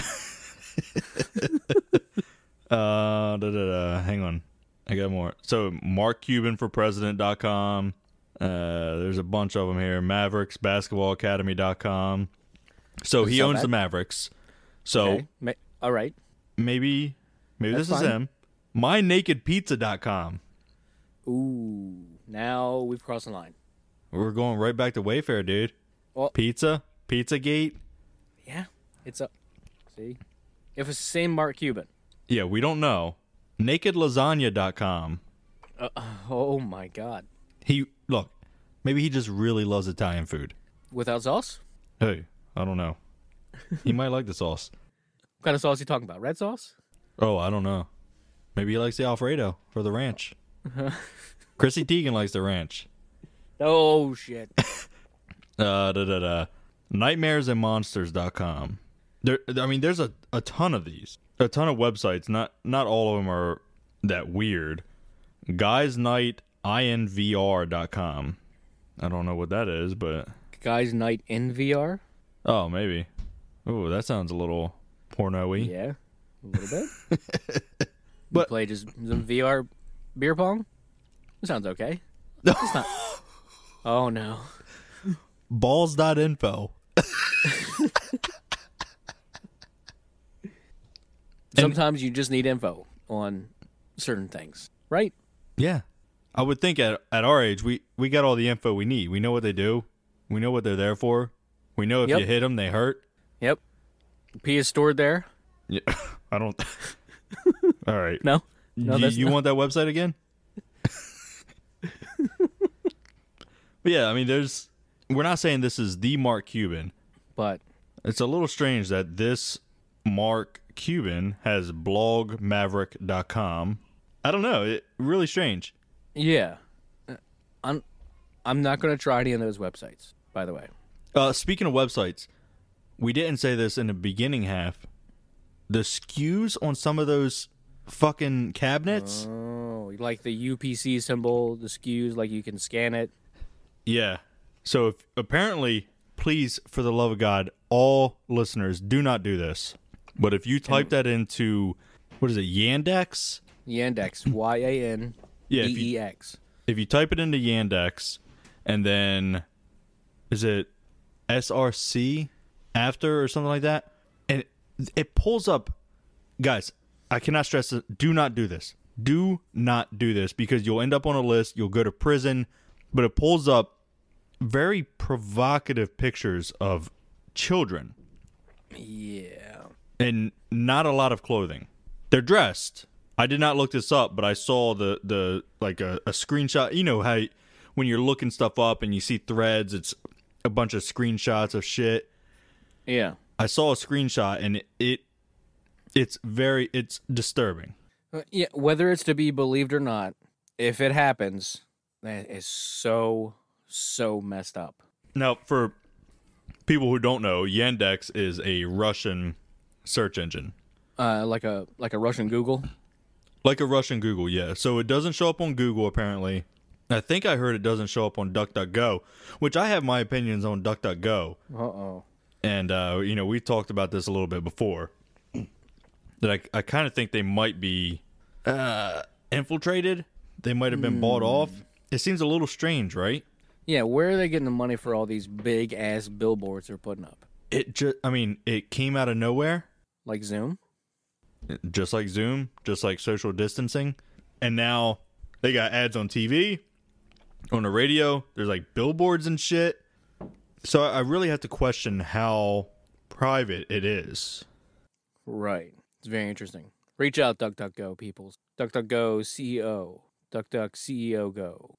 Uh, da, da, da. Hang on. I got more. So, Mark Cuban for President dot com. Uh, there's a bunch of them here. Mavericks Basketball Academy dot com. So, he Sound ons bad? the Mavericks. So, Okay. Ma- all right. maybe maybe That's this is fine. him. My Naked Pizza dot com. Ooh. Now we've crossed the line. We're going right back to Wayfair, dude. Well- Pizza? Pizzagate? Yeah. It's a. See? If it's the same Mark Cuban. Yeah, we don't know. Naked Lasagna dot com. Uh, oh my God. He, look, maybe he just really loves Italian food. Without sauce? Hey, I don't know. He might like the sauce. What kind of sauce are you talking about? Red sauce? Oh, I don't know. Maybe he likes the Alfredo for the ranch. Chrissy Teigen likes the ranch. Oh, shit. Uh, da, da, da. Nightmares and Monsters dot com. There, I mean, there's a, a ton of these. A ton of websites. Not not all of them are that weird. Guys Night I N V R dot com. I don't know what that is, but Guys Night in V R? oh, maybe. Oh, that sounds a little porno-y. Yeah. A little bit. But- but play just some V R beer pong? That sounds okay. It's not. Oh, no. Balls dot info. Sometimes you just need info on certain things. right? Yeah. I would think at at our age, we, we got all the info we need. We know what they do. We know what they're there for. We know if Yep. you hit them, they hurt. Yep. P is stored there. Yeah. I don't. All right. No, no, you that's you not- want that website again? But yeah, I mean, there's. We're not saying this is the Mark Cuban. But It's a little strange that this Mark Cuban has blog maverick dot com. I don't know. It really strange. yeah, Uh, I'm I'm not going to try any of those websites. By the way, Uh, speaking of websites, we didn't say this in the beginning half. The S K Us on some of those fucking cabinets. oh, like the U P C symbol, the S K Us, like you can scan it. Yeah. So if, apparently, please, for the love of God, all listeners, do not do this. But if you type that into, what is it, Yandex? Yandex, Y A N Yeah, D if you, E X. if you type it into Yandex, and then, is it S R C after or something like that? And it, it pulls up, guys, I cannot stress this, do not do this. Do not do this because you'll end up on a list, you'll go to prison, but it pulls up very provocative pictures of children Yeah. and not a lot of clothing. They're dressed. I did not look this up, but I saw the the like a, a screenshot. You know how y- when you're looking stuff up and you see threads, it's a bunch of screenshots of shit. Yeah. I saw a screenshot and it, it it's very it's disturbing. Uh, Yeah, whether it's to be believed or not, if it happens, that is so, so messed up. Now, for people who don't know, Yandex is a Russian search engine. Uh, like a like a Russian Google. Like a Russian Google, yeah. So it doesn't show up on Google, apparently. I think I heard it doesn't show up on DuckDuckGo, which I have my opinions on DuckDuckGo. Uh-oh. And, uh, you know, we talked about this a little bit before. That I, I kind of think they might be uh, infiltrated. They might have been bought off. It seems a little strange, right? Yeah, where are they getting the money for all these big-ass billboards they're putting up? It just, I mean, it came out of nowhere, Like Zoom? just like Zoom, just like social distancing. And now they got ads on T V, on the radio. There's like billboards and shit. So I really have to question how private it is. Right. It's very interesting. Reach out, DuckDuckGo, peoples. DuckDuckGo C E O. DuckDuck C E O Go.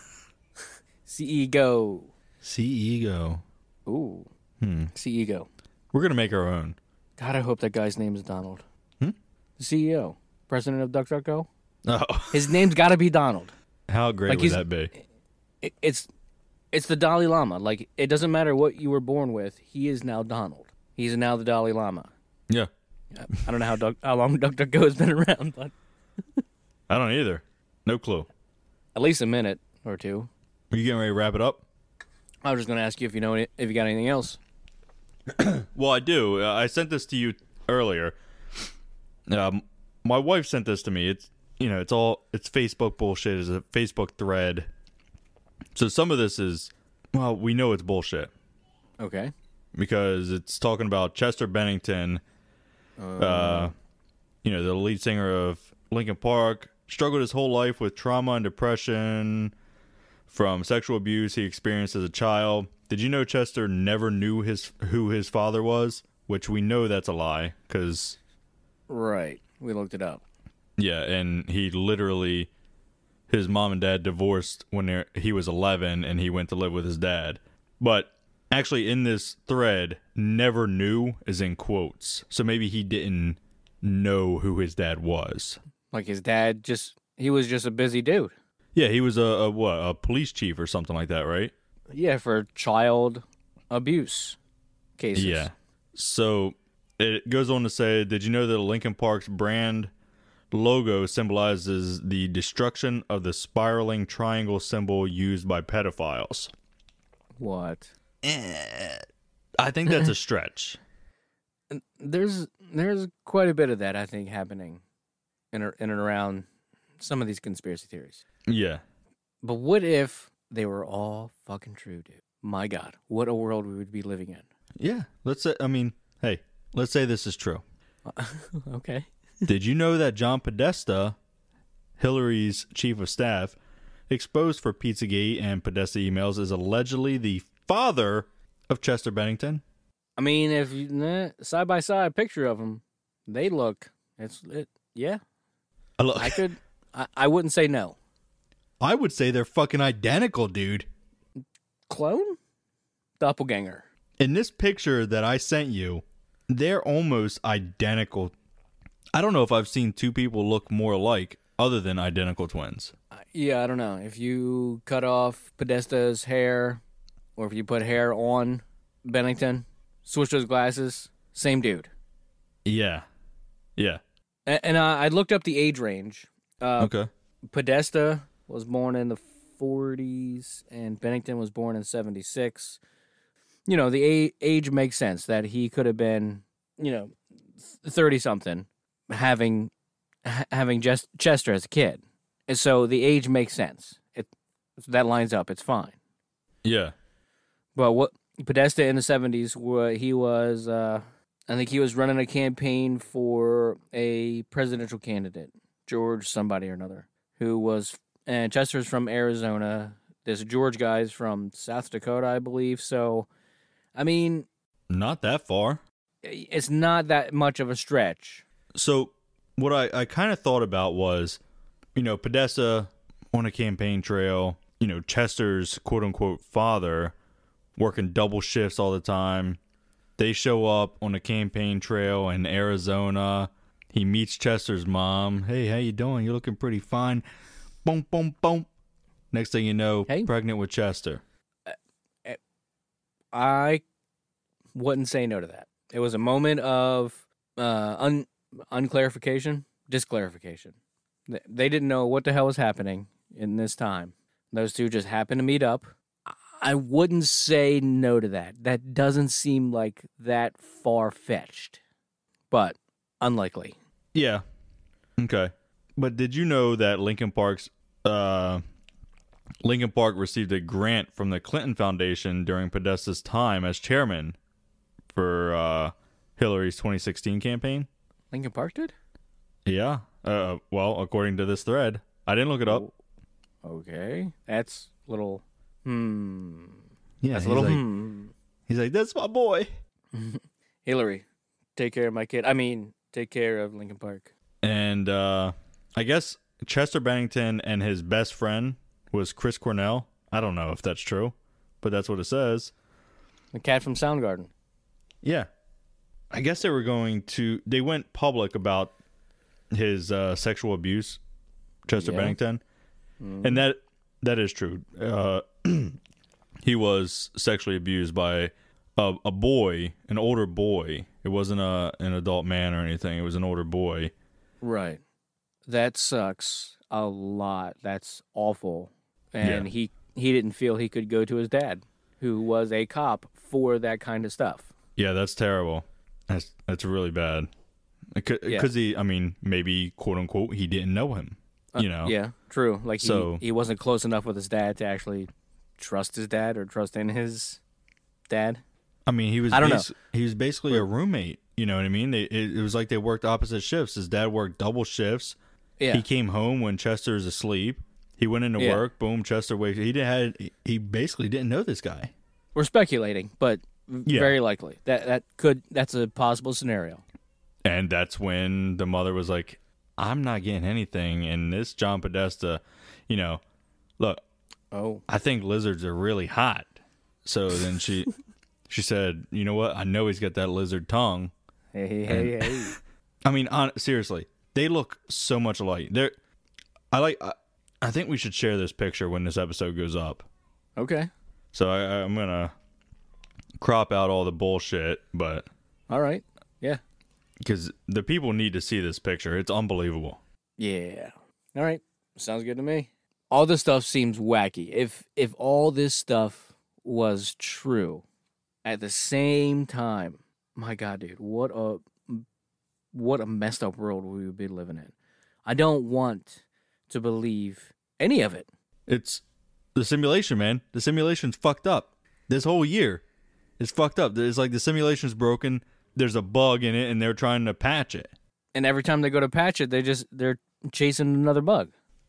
C E Go. C E O. Ooh. Hmm. C E Go. We're going to make our own. God, I hope that guy's name is Donald. Hmm? The C E O. President of DuckDuckGo. Oh, His name's got to be Donald. how great Like would he's- that be? It, it's it's the Dalai Lama. Like, it doesn't matter what you were born with. He is now Donald. He's now the Dalai Lama. Yeah. I don't know how Duck, how long DuckDuckGo has been around, but I don't either. No clue. at least a minute or two. Are you getting ready to wrap it up? I was just going to ask you if you know any, if you got anything else. Well, I do. Uh, I sent this to you earlier. Um, my wife sent this to me. It's you know, it's all it's Facebook bullshit. It's a Facebook thread. So some of this is, well, we know it's bullshit Okay. because it's talking about Chester Bennington, uh, you know, the lead singer of Linkin Park, struggled his whole life with trauma and depression from sexual abuse he experienced as a child. Did you know Chester never knew his who his father was? Which we know that's a lie, because Right. We looked it up. yeah, and he literally, his mom and dad divorced when they're- he was eleven, and he went to live with his dad. But actually, in this thread, "never knew" is in quotes, so maybe he didn't know who his dad was. Like his dad just, he was just a busy dude. Yeah, he was a, a what, a police chief or something like that, right? Yeah, for child abuse cases. Yeah. So it goes on to say, did you know that Linkin Park's brand logo symbolizes the destruction of the spiraling triangle symbol used by pedophiles? What? I think that's a stretch. There's there's quite a bit of that, I think, happening in, or- in and around some of these conspiracy theories. Yeah. But what if they were all fucking true, dude? My God, what a world we would be living in. Yeah. Let's say, I mean, hey, let's say this is true. Okay. Did you know that John Podesta Hillary's chief of staff, exposed for Pizzagate and Podesta emails, is allegedly the father of Chester Bennington. I mean, if you nah, side by side picture of them, they look. It's it. Yeah, I, look, I could. I, I wouldn't say no. I would say they're fucking identical, dude. Clone, doppelganger. In this picture that I sent you, they're almost identical. I don't know if I've seen two people look more alike other than identical twins. Uh, yeah, I don't know. If you cut off Podesta's hair, or if you put hair on Bennington, switch those glasses, same dude. Yeah. Yeah. And, and I, I looked up the age range. Uh, Okay. Podesta was born in the forties, and Bennington was born in seventy-six. You know, the a- age makes sense that he could have been, you know, thirty-something, having ha- having just Chester as a kid. And so the age makes sense. It that lines up. It's fine. Yeah. But what Podesta in the seventies, he was, uh, I think he was running a campaign for a presidential candidate, George somebody or another, who was, and Chester's from Arizona. This George guy's from South Dakota, I believe. So, I mean, Not that far. it's not that much of a stretch. So what I, I kind of thought about was, you know, Podesta on a campaign trail, you know, Chester's quote unquote father working double shifts all the time. They show up on a campaign trail in Arizona. He meets Chester's mom. Hey, how you doing? You're looking pretty fine. Boom, boom, boom. Next thing you know, Hey. pregnant with Chester. I wouldn't say no to that. It was a moment of uh, un unclarification, disclarification. They- They didn't know what the hell was happening in this time. Those two just happened to meet up. I wouldn't say no to that. That doesn't seem like that far-fetched, but unlikely. Yeah. Okay. But did you know that Lincoln Park's uh, Lincoln Park received a grant from the Clinton Foundation during Podesta's time as chairman for uh, Hillary's twenty sixteen campaign? Lincoln Park did? Yeah. Uh, well, according to this thread, I didn't look it up. Okay. That's a little, hmm. Yeah, That's a he's little, like, hmm. he's like, that's my boy. Hillary, take care of my kid. I mean, take care of Lincoln Park. And uh, I guess Chester Bennington and his best friend was Chris Cornell. I don't know if that's true, but that's what it says. The cat from Soundgarden. Yeah. I guess they were going to, they went public about his uh, sexual abuse, Chester Yeah. Bennington. And that that is true. Uh, he was sexually abused by a, a boy, an older boy. It wasn't a an adult man or anything. It was an older boy. Right. That sucks a lot. That's awful. And Yeah. he he didn't feel he could go to his dad, who was a cop for that kind of stuff. Yeah, that's terrible. That's that's really bad. Because Yeah. he, I mean, maybe, quote unquote, he didn't know him. You know? Yeah, true. Like So- he, he wasn't close enough with his dad to actually trust his dad or trust in his dad. I mean, he was I don't bas- he was basically a roommate. You know what I mean? They, it, it was like they worked opposite shifts. His dad worked double shifts. Yeah. He came home when Chester's asleep. He went into Yeah. work. Boom, Chester wakes. He didn't had. He basically didn't know this guy. We're speculating, but Yeah. very likely. That that could that's a possible scenario. And that's when the mother was like, "I'm not getting anything." And this John Podesta, you know, look, Oh. I think lizards are really hot. So then she, she said, "You know what? I know he's got that lizard tongue." Hey, hey, hey, hey. I mean, on, seriously, they look so much alike. They're, I like. I, I think we should share this picture when this episode goes up. Okay. So I, I'm gonna crop out all the bullshit, but All right. Yeah. because the people need to see this picture, it's unbelievable. Yeah. All right. Sounds good to me. All this stuff seems wacky. If if all this stuff was true at the same time, my God, dude, what a what a messed up world we would be living in. I don't want to believe any of it. It's the simulation, man. The simulation's fucked up. This whole year, it's fucked up. It's like the simulation's broken. There's a bug in it, and they're trying to patch it. And every time they go to patch it, they just they're chasing another bug.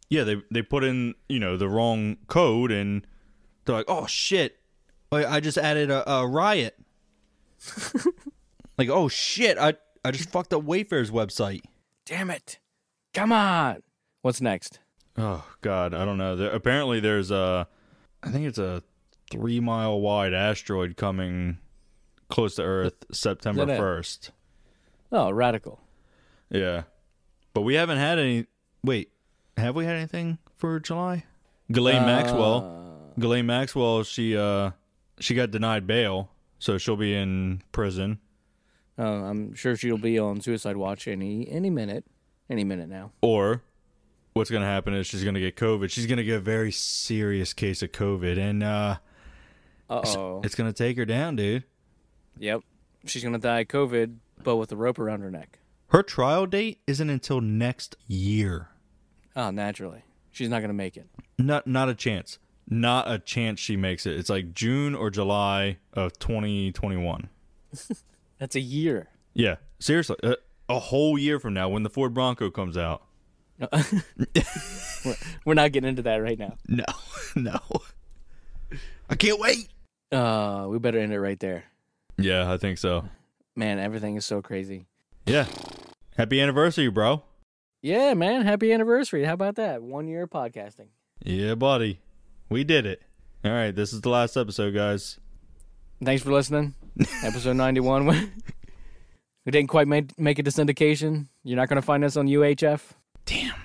Yeah, they they put in, you know, the wrong code, and they're like, oh, shit, I I just added a, a riot. Like, oh, shit, I, I just fucked up Wayfair's website. Damn it. Come on. What's next? Oh, God, I don't know. There, apparently there's a, I think it's a three-mile-wide asteroid coming close to Earth September Is that it? first. Oh, radical. Yeah. But we haven't had any... Wait, have we had anything for July? Ghislaine Uh, Maxwell. Ghislaine Maxwell, she uh, she got denied bail, so she'll be in prison. Oh, I'm sure she'll be on suicide watch any any minute. Any minute now. Or what's going to happen is she's going to get COVID. She's going to get a very serious case of COVID, and uh, Uh-oh. it's going to take her down, dude. Yep. She's going to die of COVID, but with a rope around her neck. Her trial date isn't until next year. Oh, naturally. She's not going to make it. Not not a chance. Not a chance she makes it. It's like June or July of twenty twenty-one. That's a year. Yeah, seriously. A, a whole year from now when the Ford Bronco comes out. We're- We're not getting into that right now. No, no. I can't wait. Uh, we better end it right there. Yeah, I think so. Man, everything is so crazy. Yeah. Happy anniversary, bro. Yeah, man. Happy anniversary. How about that? One year of podcasting. Yeah, buddy. We did it. All right, this is the last episode, guys. Thanks for listening. Episode ninety-one. We didn't quite make, make it to syndication. You're not going to find us on U H F? Damn.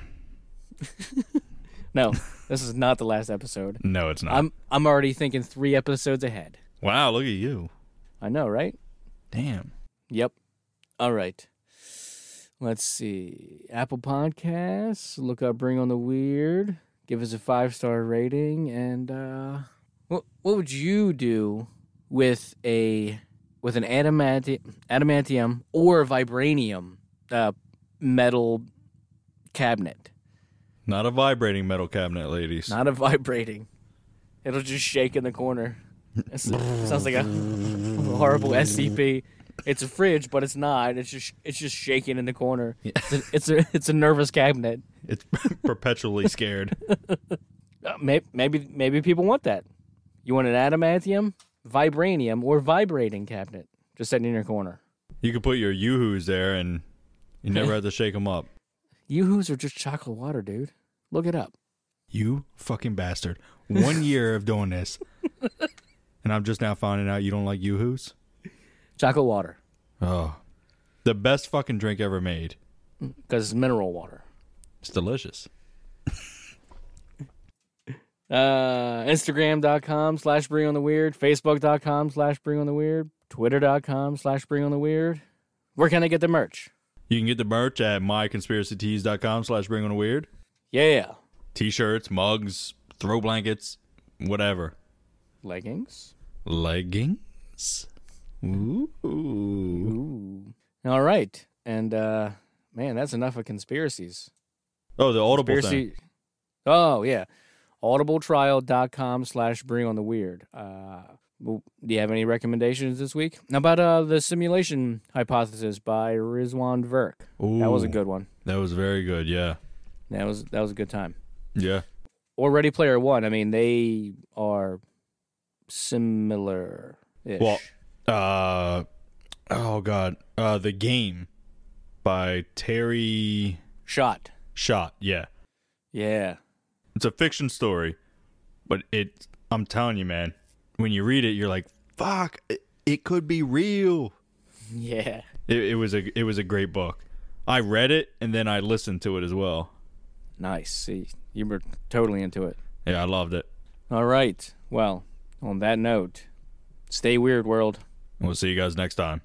No, this is not the last episode. No, it's not. I'm I'm already thinking three episodes ahead. Wow, look at you. I know, right? Damn. Yep. All right. Let's see. Apple Podcasts. Look up Bring on the Weird. Give us a five-star rating. And uh, what what would you do with a with an adamanti- adamantium or vibranium uh, metal cabinet? Not a vibrating metal cabinet, ladies. Not a vibrating. It'll just shake in the corner. It sounds like a horrible S C P. It's a fridge, but it's not. It's just it's just shaking in the corner. It's a, it's a it's a nervous cabinet. It's perpetually scared. Uh, maybe maybe maybe people want that. You want an adamantium, vibranium, or vibrating cabinet just sitting in your corner. You could put your yoo-hoos there, and you never have to shake them up. Yoo-hoos are just chocolate water, dude. Look it up. You fucking bastard. One year of doing this, and I'm just now finding out you don't like yoo-hoos? Chocolate water, Oh. The best fucking drink ever made. because it's mineral water. It's delicious. Uh, Instagram.com slash Bring on the Weird, Facebook.com slash Bring on the Weird, Twitter.com slash Bring on the Weird. Where can I get the merch? You can get the merch at myconspiracytees.com slash bring on a weird. Yeah. T-shirts, mugs, throw blankets, whatever. Leggings. Leggings? Ooh. Ooh. All right. And, uh, man, that's enough of conspiracies. Oh, the Audible Conspiracy. thing. Oh, yeah. Audibletrial.com slash Bring on the Weird. Uh, well, do you have any recommendations this week? How about uh, the Simulation Hypothesis by Rizwan Verk? That was a Ooh. good one. That was very good, yeah. That was that was a good time. Yeah. Or Ready Player One. I mean, they are similar. Well, uh, oh, God. Uh, The Game by Terry Shot. Schott, yeah. Yeah. It's a fiction story, but it, I'm telling you, man, when you read it, you're like, fuck, it, it could be real. Yeah. It, it was a it was a great book. I read it and then I listened to it as well. Nice. See, you were totally into it. Yeah, I loved it. All right. Well, on that note, stay weird, world. We'll see you guys next time.